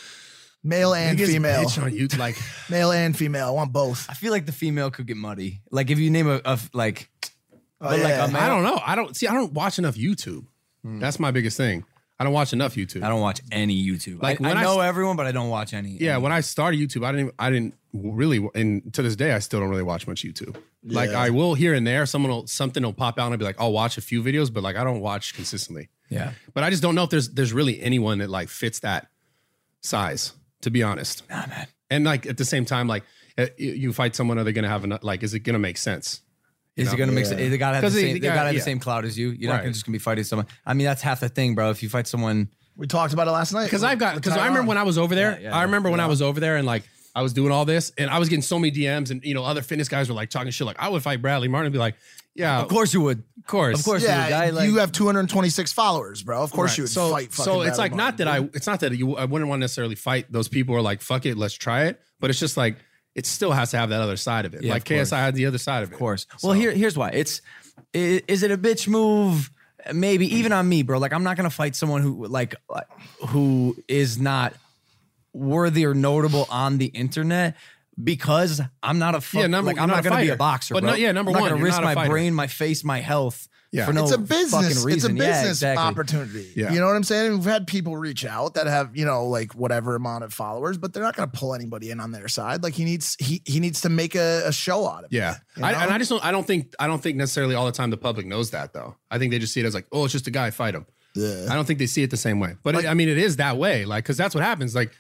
Male and Biggest female. bitch on YouTube, like Male and female. I want both. I feel like the female could get muddy. Like if you name a, a like, Oh, but like yeah. a male, I don't know. I don't see. I don't watch enough YouTube. That's my biggest thing. I don't watch enough YouTube. I don't watch any YouTube. Like, I, when I I know s- everyone, but I don't watch any. Yeah, when I started YouTube, I didn't. Even, I didn't really, and to this day, I still don't really watch much YouTube. Like Yeah. I will here and there. Someone will something will pop out and I'll be like, I'll watch a few videos, but like I don't watch consistently. yeah. But I just don't know if there's there's really anyone that like fits that size. To be honest, Nah, man. and like at the same time, like uh, you you fight someone, are they gonna have enough? Like, is it gonna make sense? Is know? it gonna make? Yeah. They gotta have the 'Cause they- same. they They gotta- gotta have yeah. the same clout as you. You're not Right. gonna just gonna be fighting someone. I mean, that's half the thing, bro. If you fight someone, We talked about it last night. Because I've got With because I remember Tyron. when I was over there. Yeah, yeah, I remember when yeah. I was over there and like I was doing all this and I was getting so many D Ms and you know other fitness guys were like talking shit like I would fight Bradley Martin and be like, yeah, of course you would. of course, Of course you would. Yeah, Guy, like, you have two hundred twenty-six followers, bro. Of course Right. you would so, fight. So fucking it's like Bradley not that Martin. I it's not that you I wouldn't want to necessarily fight those people who are like fuck it, let's try it. But it's just like it still has to have that other side of it. Yeah, like of course. K S I had the other side of it. Of course. Well, here, here's why. It's is, is it a bitch move? Maybe even on me, bro. Like I'm not gonna fight someone who like who is not worthy or notable on the internet because I'm not a fuck, Yeah, number- like I'm you're not, not a gonna be a fighter. boxer. But bro. no- yeah, number I'm not one, gonna you're risk not a my fighter. brain, my face, my health. Yeah. for no It's a business. fucking reason. It's a Yeah, business exactly. opportunity. Yeah. You know what I'm saying? We've had people reach out that have, you know, like whatever amount of followers, but they're not going to pull anybody in on their side. Like he needs, he he needs to make a, a show out of it. Yeah, You I, know? and I just don't. I don't think. I don't think necessarily all the time the public knows that though. I think they just see it as like, oh, it's just a guy, fight him. Yeah. I don't think they see it the same way. But it, I mean, it is that way. Like, because that's what happens. Like,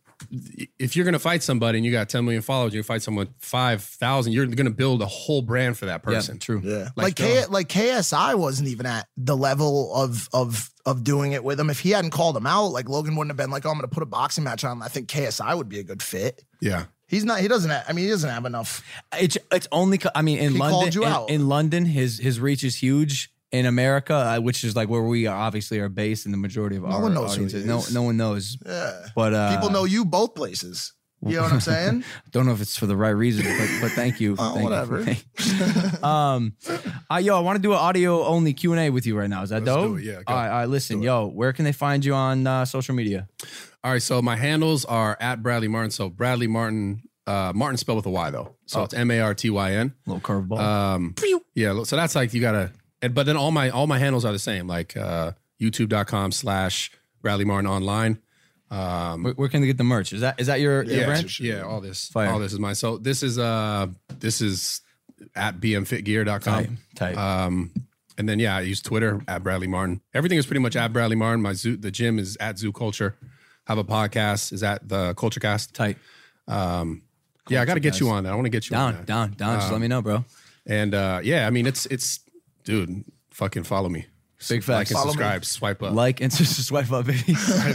if you're gonna fight somebody and you got ten million followers, you fight someone five thousand, you're gonna build a whole brand for that Yeah, person. true. Yeah. Like, Like K, like K S I wasn't even at the level of of of doing it with him. If he hadn't called him out, like Logan wouldn't have been like, oh, I'm going to put a boxing match on. I think K S I would be a good fit. Yeah. He's not. He doesn't. Have, I mean, he doesn't have enough. It's it's only. co- I mean, in He London, called you in, out. in London, his his reach is huge. In America, uh, which is like where we are obviously are based, and the majority of No our one knows who he audiences, no is. no one knows. Yeah. But uh, People know you both places. You know what I'm saying? Don't know if it's for the right reason, but, but thank you. Oh, Thank you. whatever. um, uh, yo, I want to do an audio only Q and A with you right now. Is that Let's dope? do it, yeah, go. All right, all right. Listen, yo, where can they find you on uh, social media? All right. So my handles are at Bradley Martin. So Bradley Martin, uh, Martin spelled with a Y though. So Oh. it's M A R T Y N. Little curveball. Um, yeah. So that's like you gotta. And, but then all my all my handles are the same. Like uh, YouTube.com slash Bradley Martin online. Um, where, where can they get the merch? Is that is that your, your yeah, brand? yeah, all this, Fire. all this is mine. So this is uh, this is at b m fit gear dot com. Tight, tight. Um, and then yeah, I use Twitter at Bradley Martin. Everything is pretty much at Bradley Martin. My zoo, the gym is at Zoo Culture. Have a podcast is at the Culture Cast. Tight. Um, yeah, I got to get you on that. I want to get you on Down, that. down, down. Just Um, let me know, bro. And uh, yeah, I mean it's it's dude, fucking follow me. Big Like facts. and Follow me. subscribe, swipe up. Like and just swipe up, baby.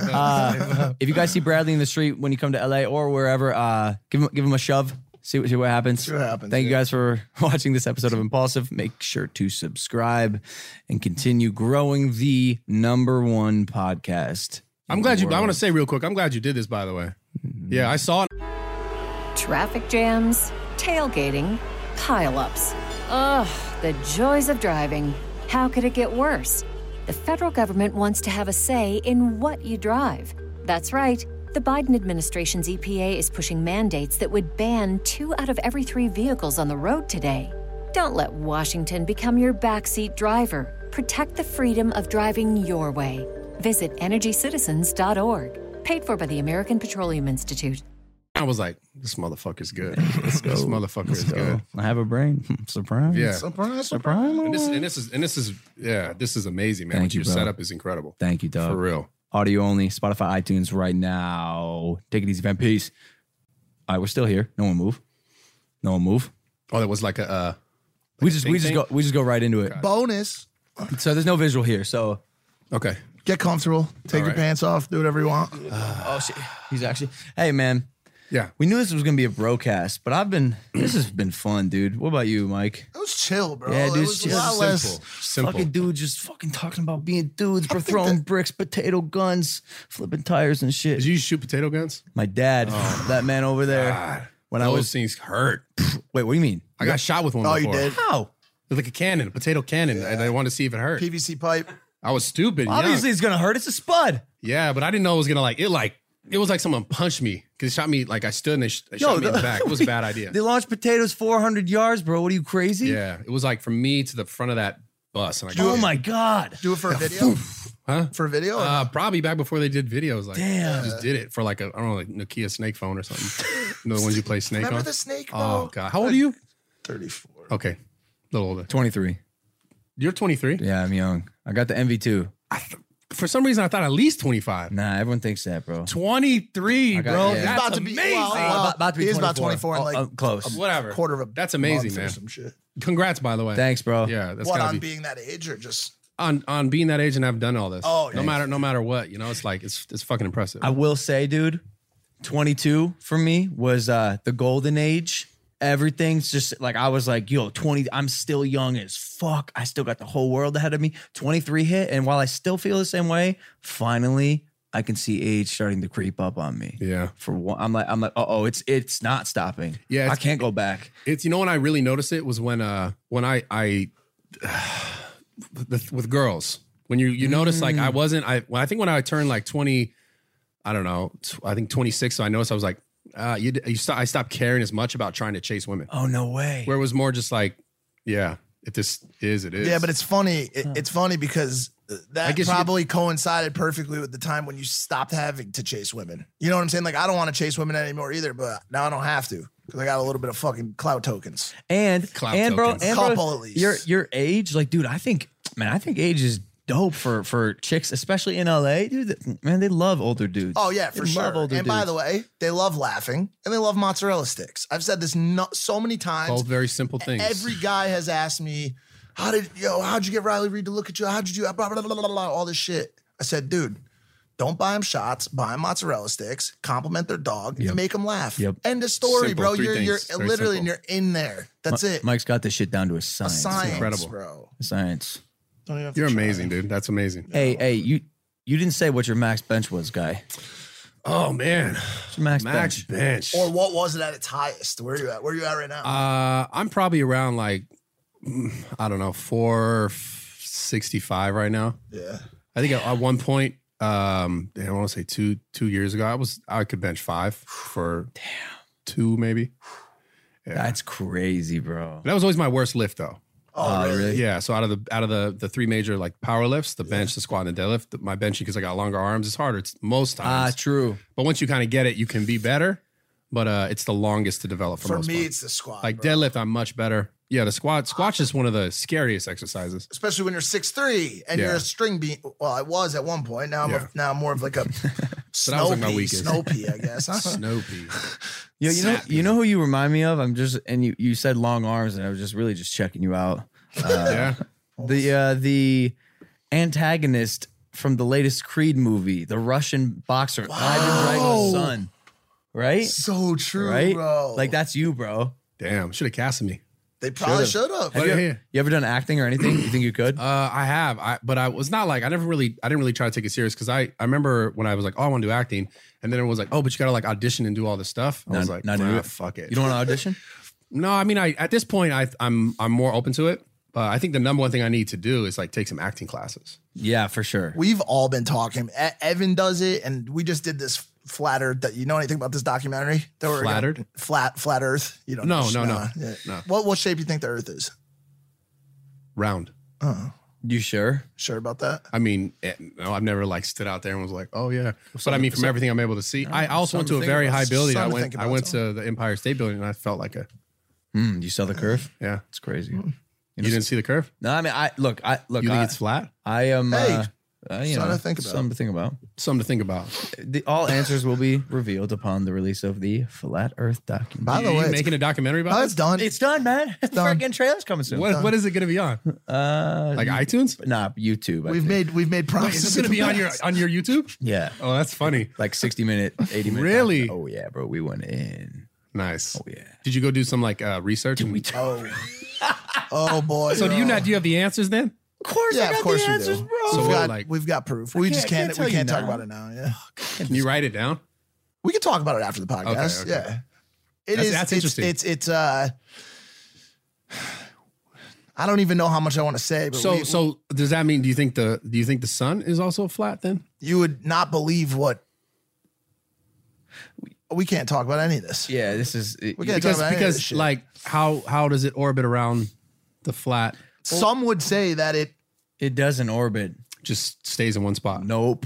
Uh, if you guys see Bradley in the street when you come to L A or wherever, uh, give him give him a shove. See what see what happens. See what happens, Thank you yeah. guys for watching this episode of Impulsive. Make sure to subscribe and continue growing the number one podcast. I'm glad you. I want to say real quick. I'm glad you did this. By the way, yeah, I saw it. Traffic jams, tailgating, pileups. Ugh, the joys of driving. How could it get worse? The federal government wants to have a say in what you drive. That's right. The Biden administration's E P A is pushing mandates that would ban two out of every three vehicles on the road today. Don't let Washington become your backseat driver. Protect the freedom of driving your way. Visit energy citizens dot org. Paid for by the American Petroleum Institute. I was like, this motherfucker's good. This motherfucker is So, good. I have a brain. Surprise. Yeah. Surprise, Surprise. And this, and this is and this is yeah, this is amazing, man. Thank What you, your bro. setup is incredible. Thank you, dog. For real. Audio only, Spotify, iTunes right now. Take it easy, fam. Peace. All right, we're still here. No one move. No one move. Oh, that was like a uh, we just we thing just thing? go we just go right into it. Bonus. So there's no visual here. So okay. Get comfortable. Take All your right. pants off. Do whatever you want. oh shit, he's actually. Hey man, Yeah. We knew this was gonna be a broadcast, but I've been. This has been fun, dude. What about you, Mike? It was chill, bro. Yeah, dude, It it's was chill. a lot less. Simple. Simple. Fucking dude, just fucking talking about being dudes, bro, think throwing that- bricks, potato guns, flipping tires and shit. Did you shoot potato guns? My dad, that man over there. God, when I those was things hurt. wait, what do you mean? I got shot with one Oh, before. you did? How? It was like a cannon, a potato cannon, and I wanted to see if it hurt. P V C pipe. I was stupid. Obviously, young. it's gonna hurt. It's a spud. Yeah, but I didn't know it was gonna like it. Like it was like someone punched me because it shot me. Like I stood and they, sh- they shot me in the back. It was a bad idea. They launched potatoes four hundred yards, bro. What are you crazy? Yeah, it was like from me to the front of that bus. And I Oh got, my god. Do it for a video. huh? For a video. Or Uh, probably back before they did videos. Like, Damn. I just did it for like a I don't know, like Nokia Snake phone or something. You know the ones you play Snake Remember on? the Snake, bro? Oh god, how old are you? thirty-four. Okay, a little older. twenty-three. You're twenty-three. Yeah, I'm young. I got the M V two. For some reason, I thought at least twenty-five. Nah, everyone thinks that, bro. twenty-three, I got- bro. yeah. He's That's about to be amazing. well, well, About- about to be he is about twenty-four. twenty-four in Oh, like uh, close. a Whatever. quarter of a That's amazing, month or man. some shit. Congrats, by the way. Thanks, bro. Yeah, that's What gotta on be being that age or just on on being that age and have done all this. Oh, no nice. matter no matter what, you know, it's like it's it's fucking impressive. I will say, dude, twenty-two for me was uh the golden age. Everything's just like I was like, yo, twenty, I'm still young as fuck. I still got the whole world ahead of me. twenty-three hit, and while I still feel the same way, finally I can see age starting to creep up on me. Yeah. For one, I'm like, I'm like, uh oh, it's it's not stopping. Yeah, I it's- can't go back. It's you know when I really noticed it was when uh when I I with, with girls when you you notice like I wasn't I when I think when I turned like twenty I don't know t- I think twenty-six so I noticed I was like uh you you st- I stopped caring as much about trying to chase women Oh no way. where it was more just like yeah if this is it is yeah, but it's funny. It, It's funny because I that guess you probably coincided perfectly with the time when you stopped having to chase women. You know what I'm saying? Like I don't want to chase women anymore either, but now I don't have to because I got a little bit of fucking clout tokens. And Clout and bro, tokens. and bro, Couple at least. your your age, like, dude, I think, man, I think age is dope for for chicks, especially in L A, dude. th- Man, they love older dudes. Oh yeah, for They sure. love older And by dudes. the way, they love laughing and they love mozzarella sticks. I've said this no, so many times. both very simple things. Every guy has asked me, "How did yo? How'd you get Riley Reid to look at you? How'd you do blah, blah, blah, blah, blah, blah, all this shit?" I said, "Dude, don't buy them shots. Buy them mozzarella sticks. Compliment their dog and make them laugh. Yep. End of story, Simple, bro. three You're you're things. Very literally and simple. you're in there. That's it. Mike's got this shit down to a A science. science, incredible. bro. Science. Don't even have to You're try. amazing, dude. That's amazing. Hey, hey, you you didn't say what your max bench was, guy. Oh man, What's your max, max bench? bench. Or what was it at its highest? Where are you at? Where are you at right now? Uh, I'm probably around like mm, I don't know four sixty-five right now. yeah. I think at, at one point, um, I want to say two two years ago, I was I could bench five for damn two maybe. Yeah. That's crazy, bro. That was always my worst lift though. Oh, really? Yeah. So out of the out of the the three major like power lifts, the bench, the squat, and the deadlift, the- my benching because I got longer arms, it's harder. It's most Ah, times. true. But once you kind of get it, you can be better. But uh, it's the longest to develop for, For most me, part. it's the squat. Like bro. deadlift, I'm much better. Yeah, the squat squat's just one of the scariest exercises. Especially when you're six three and Yeah. you're a string beat. Well, I was at one point. Now I'm Yeah. a, now I'm more of like a that snow was like my pea, weakest. snow pea, I guess. huh? Snoopy. Yo, you know, Sap, you know who you remind me of? I'm just, and you you said long arms, and I was just really just checking you out. yeah. The uh, the antagonist from the latest Creed movie, the Russian boxer, Ivan Drago's son, right? So true, Right? bro. Like that's you, bro. Damn. Should have casted me. they probably should have. Have yeah, you, yeah. you ever done acting or anything? You think you could? Uh, I have, I but I was not like I never really I didn't really try to take it serious because I I remember when I was like, oh, I want to do acting, and then it was like, oh, but you gotta like audition and do all this stuff. I was Not- like, not do nah, it? fuck it. You don't want to audition? No, I mean, I at this point, I I'm I'm more open to it. But I think the number one thing I need to do is like take some acting classes. Yeah, for sure. We've all been talking. E- Evan does it, and we just did this flattered. That you know anything about this documentary? That we're gonna- Flattered? flat, flat Earth. You don't? No, know, no, no, Yeah. no. What what shape do you think the Earth is? Round. You sure? Sure about that? I mean, eh, no, I've never like stood out there and was like, oh yeah. But I mean, from everything I'm able to see, I also went something to a to think very about. high building. I Something to went think I about, went to the Empire State Building and I felt like a Hmm, you saw the curve? yeah. It's crazy. You didn't see the curve? No, I mean, I look, I look. You think I, it's flat? I am. Hey, Uh, Uh, you Something know, to think about. Something to think about. Something to think about. The, all answers will be revealed upon the release of the Flat Earth documentary. By the Are way, you it's- making a documentary about Oh, it? it's done. It's done, man. It's done. Freaking trailer's coming soon. What, what is it going to be on? Uh, Like iTunes? Nah, YouTube. I We've think. made we've made Wait, promises. is this going to be on your on your YouTube? Yeah. Oh, that's funny. Like sixty minute, eighty minute. Really? Oh, yeah, bro. We went in. Nice. Oh, yeah. Did you go do some like uh, research? and- Oh, oh boy. so do you not? Do you have the answers then? Of course, Yeah, I got of course the we answers, do. bro. So we've what, got like- we've got proof. We can't- just I can't can't, tell we you can't talk now. about it now. Yeah, Can you write it down? we can talk about it after the podcast. okay. Yeah, it That's- is. that's it's, interesting. It's it's uh. I don't even know how much I want to say, but So we- so does that mean? Do you think the Do you think the sun is also flat then? you would not believe what. We can't talk about any of this. Yeah, this is. It, We can't Because talk about any of this because shit. like how how does it orbit around the flat? Some would say that it it doesn't orbit. Just stays in one spot. Nope.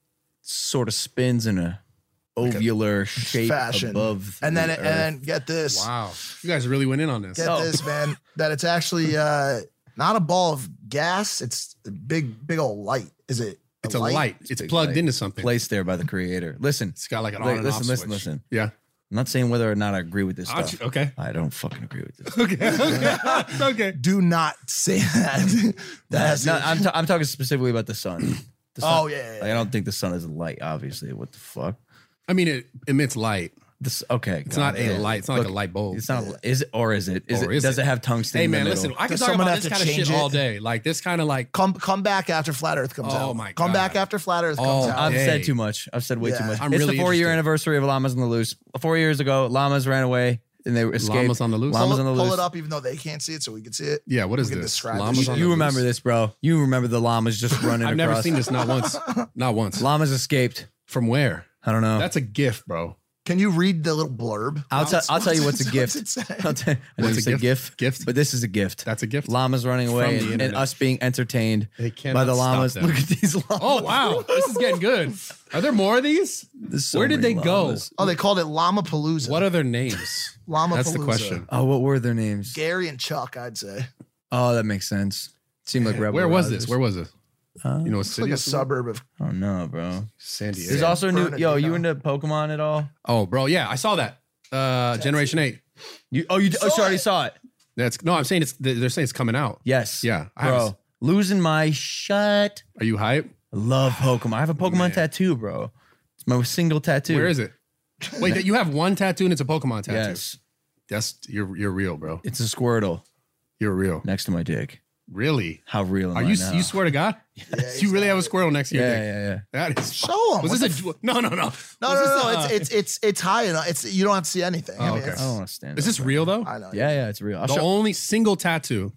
Sort of spins in a ovular shape fashion, above. and the then Earth. and then get this, Wow, you guys really went in on this. get Oh. this, man, that it's actually uh not a ball of gas. It's a big big old light. Is it? It's a light. It's big plugged light. into something. placed there by the creator. Listen, It's got like an Like, on and listen, off listen, switch. listen. Yeah. I'm not saying whether or not I agree with this Aren't stuff. you- okay. I don't fucking agree with this. Okay. Okay. okay. Do not say that. That's no, I'm, ta- I'm talking specifically about the sun. The sun Oh, yeah, yeah, Like, I don't think the sun is a light. Obviously, what the fuck? I mean, it emits light. This okay. It's not a light. It's not like a light bulb. It's not. Is it or is it? Is Or it? is does it? it have tungsten? Hey in the man, middle? listen. I can Does talk someone about have this to kind of shit change all it? day. Like this kind of like. come come back after Flat Earth comes out. Oh my Come God. back after Flat Earth comes Oh, out. I've Hey. said too much. I've said way too Yeah. much. I'm it's really the four year interested. anniversary of Llamas on the Loose. Four years ago, llamas ran away and they escaped. Llamas on the Loose? Llamas pull, on the it, pull Loose. it up, even though they can't see it, so we can see it. Yeah. What is We can this? describe Llamas this on shit. the You remember loose? this, bro? You remember the llamas just running I've never across. seen this. Not once. Not once. Llamas escaped. From where? I don't know. That's a gift, bro. Can you read the little blurb? I'll, tell. I'll tell you what's a gift. What's it say? I'll tell. I know What's you a said gift? gift, Gift? but this is a gift. That's a gift. Llamas running away From the and, and internet. us being entertained They by cannot the stop llamas. them. Look at these llamas. Oh wow, this is getting good. Are there more of these? There's so Where did they many go? llamas. Oh, they called it Llama Palooza. What are their names? Llama That's the Palooza. question. Oh, what were their names? Gary and Chuck, I'd say. Oh, that makes sense. Seemed like rebel Where was rousers. this? Where was it? Uh, You know what It's city? like a it's in? suburb of. I don't know, bro. San Diego. There's also new. Yo, you Bernardino. into Pokemon at all? Oh, bro, yeah, I saw that. Uh, Generation Eight. You oh you oh you Saw already it. saw it. That's no. I'm saying it's. They're saying it's coming out. Yes. Yeah, I bro. haven't- Losing my shut. Are you hype? I love Pokemon. I have a Pokemon Man. tattoo, bro. It's my single tattoo. Where is it? Wait, that you have one tattoo and it's a Pokemon tattoo. Yes. That's you're you're real, bro. It's a Squirtle You're real. next to my dick. Really? How real am Are I you now? you swear to God? you really have a squirrel next to your Yeah, dick? yeah, yeah. That is. Show 'em. Was What this the a no no no? No, Was no, this no, no. a- It's it's it's it's high enough. It's you don't have to see anything. I Oh, mean, okay. I it's- don't want to stand. Is up, this bro. real though? I know. Yeah, yeah, it's real. I'll The show- only single tattoo,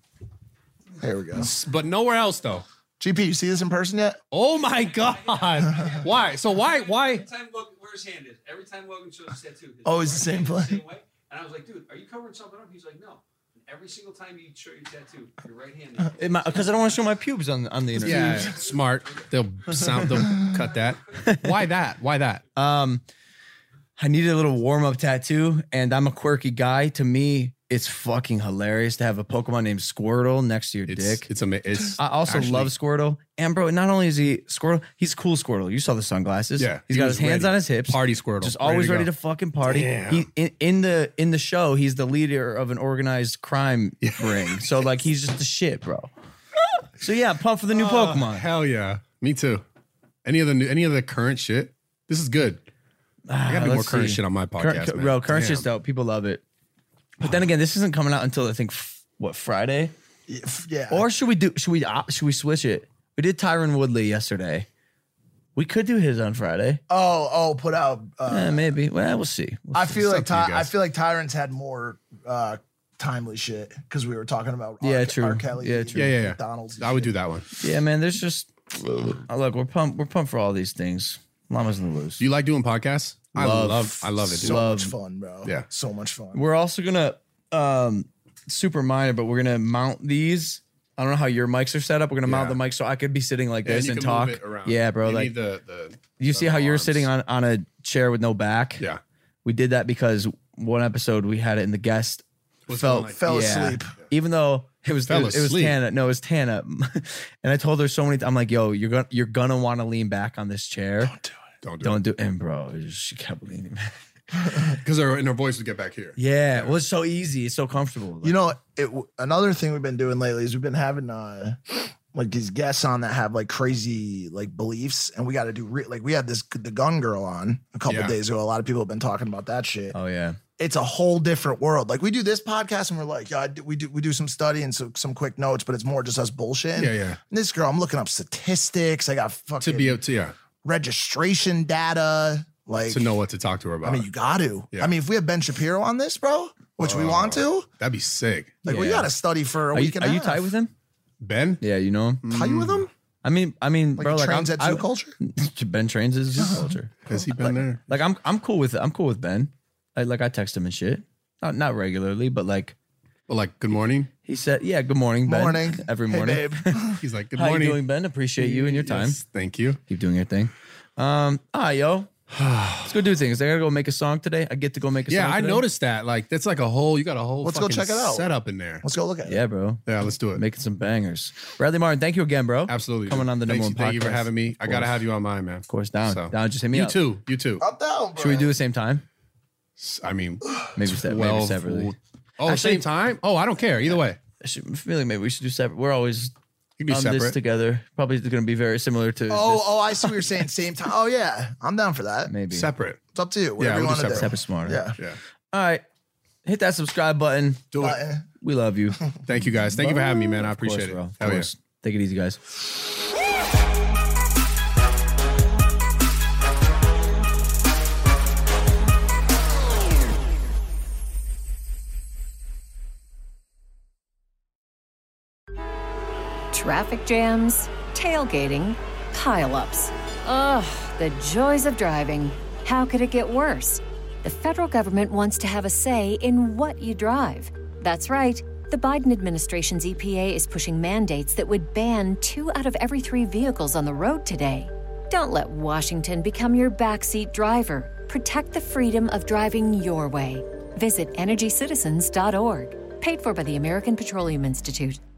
Here we go. but nowhere else though. G P, you see this in person yet? Oh my God! Why? So why why? Every time Logan, where his hand is, every time Logan shows his tattoo, his Always the right same hand is place. same way. And I was like, dude, are you covering something up? He's like, no. And every single time you show your tattoo, your right hand is Because I don't want to show my pubes on on the internet. Yeah, smart. They'll sound. They'll cut that. Why that? Why that? Um, I needed a little warm up tattoo, and I'm a quirky guy. To me, it's fucking hilarious to have a Pokemon named Squirtle next to your It's dick. it's amazing. It's I also actually- love Squirtle, and bro, not only is he Squirtle, he's cool Squirtle. You saw the sunglasses. Yeah, he's he got was his hands ready. on his hips. Party Squirtle, just ready always to ready go. to fucking party. Damn. He in, in the in the show, he's the leader of an organized crime ring. So like, he's just the shit, bro. So yeah, I'm pumped for the new Pokemon. Hell yeah, me too. Any of the new, any of the current shit? This is good. I gotta be more Let's current see. shit on my Current- podcast, man. bro. Current Damn. shit's dope. People love it. But then again, this isn't coming out until I think f- what Friday. Yeah. Or should we do? Should we? op- Should we switch it? We did Tyron Woodley yesterday. We could do his on Friday. oh, oh, put out. Uh, Eh, maybe. Well, we'll see. We'll I see. feel It's like up to you Ty- I guys. feel like Tyrant's had more uh, timely shit because we were talking about R- Yeah, true. R. Kelly. Yeah, and true. Yeah, yeah, yeah. McDonald's. and I would shit. do that one. Yeah, man. There's just oh, look. We're pumped. We're pumped for all these things. Llamas in the loose. Do you like doing podcasts? I Love. love. I love it. Dude. So Love- much fun, bro. Yeah. So much fun. We're also gonna um super minor, but we're gonna mount these. I don't know how your mics are set up. We're gonna mount Yeah. the mic so I could be sitting like Yeah, this you and can talk. move it around. Yeah, bro. You like need the, the you see how you're arms. sitting on on a chair with no back. Yeah. We did that because one episode we had it in the guest Was felt like, fell yeah. asleep. Even though it was Fell it, was- it was asleep. Tana. No, it was Tana. And I told her so many. I'm like, yo, you're gonna you're gonna want to lean back on this chair. Don't do it. Don't do Don't do. And bro, it just- she kept leaning back. Because her and her voice would get back here. Yeah, it was so easy. It's so comfortable. You know, it, another thing we've been doing lately is we've been having uh like these guests on that have like crazy like beliefs, and we got to do re- like we had this the gun girl on a couple Yeah. days ago. A lot of people have been talking about that shit. Oh yeah. It's a whole different world. Like we do this podcast and we're like, yeah, I do- we do we do some study and so, some quick notes, but it's more just us bullshitting. Yeah, yeah. And this girl, I'm looking up statistics. I got fucking To be able to, yeah, registration data. Like to know what to talk to her about. I mean, you got to. Yeah. I mean, if we have Ben Shapiro on this, bro, which we want to, That'd be sick. like we Yeah. got to study for a Are you, week and are a you half. tight with him? Ben? Yeah, you know him. Tight with him? I mean, I mean, Like bro, he like trains I'm, at Zoo I- Culture? Ben trains at Zoo Culture. Has he been there? Like I'm, I'm cool with it. I'm cool with Ben. I, like I text him and shit. Not, not regularly, but like Well, like, good morning. he said, yeah, good morning, Ben. Morning. Every Hey, morning. babe. He's like, good How morning. you doing, Ben? Appreciate you and your time. Yes, thank you. Keep doing your thing. Um, ah, yo, let's go do things. I gotta go make a song today. I get to go make a Yeah, song. I today? noticed that. Like, that's like a whole, you got a whole Let's go fucking check it out. setup in there. Let's go look at it. Yeah, bro. Yeah, let's do it. Making some bangers. Bradley Martin, thank you again, bro. Absolutely. Coming on the number Thanks- one Thank you for podcast. having me. I Of got to course. have you on mine, man. Of course, down. So- Down. Just hit me You up. too. You too. I'm down, bro. Should we do the same time? I mean, Maybe, se- maybe twelve. separately. Oh, Actually- same time? Oh, I don't care. Either way. I should- I feel like maybe we should do separate. We're always You can be on separate. this together. Probably going to be very similar to Oh, this. oh, I see what you're saying. Same time. Oh, yeah. I'm down for that. Maybe. Separate. It's up to you. Whatever Yeah, you we'll want do to do. Separate smarter. Yeah. Yeah. All right. Hit that subscribe button. Do it. Uh, We love you. Thank you, guys. Thank you for having me, man. I Of course, appreciate bro. it. Of Hell yeah. course. Take it easy, guys. Traffic jams, tailgating, pileups. Ugh, the joys of driving. How could it get worse? The federal government wants to have a say in what you drive. That's right. The Biden administration's E P A is pushing mandates that would ban two out of every three vehicles on the road today. Don't let Washington become your backseat driver. Protect the freedom of driving your way. Visit energy citizens dot org. Paid for by the American Petroleum Institute.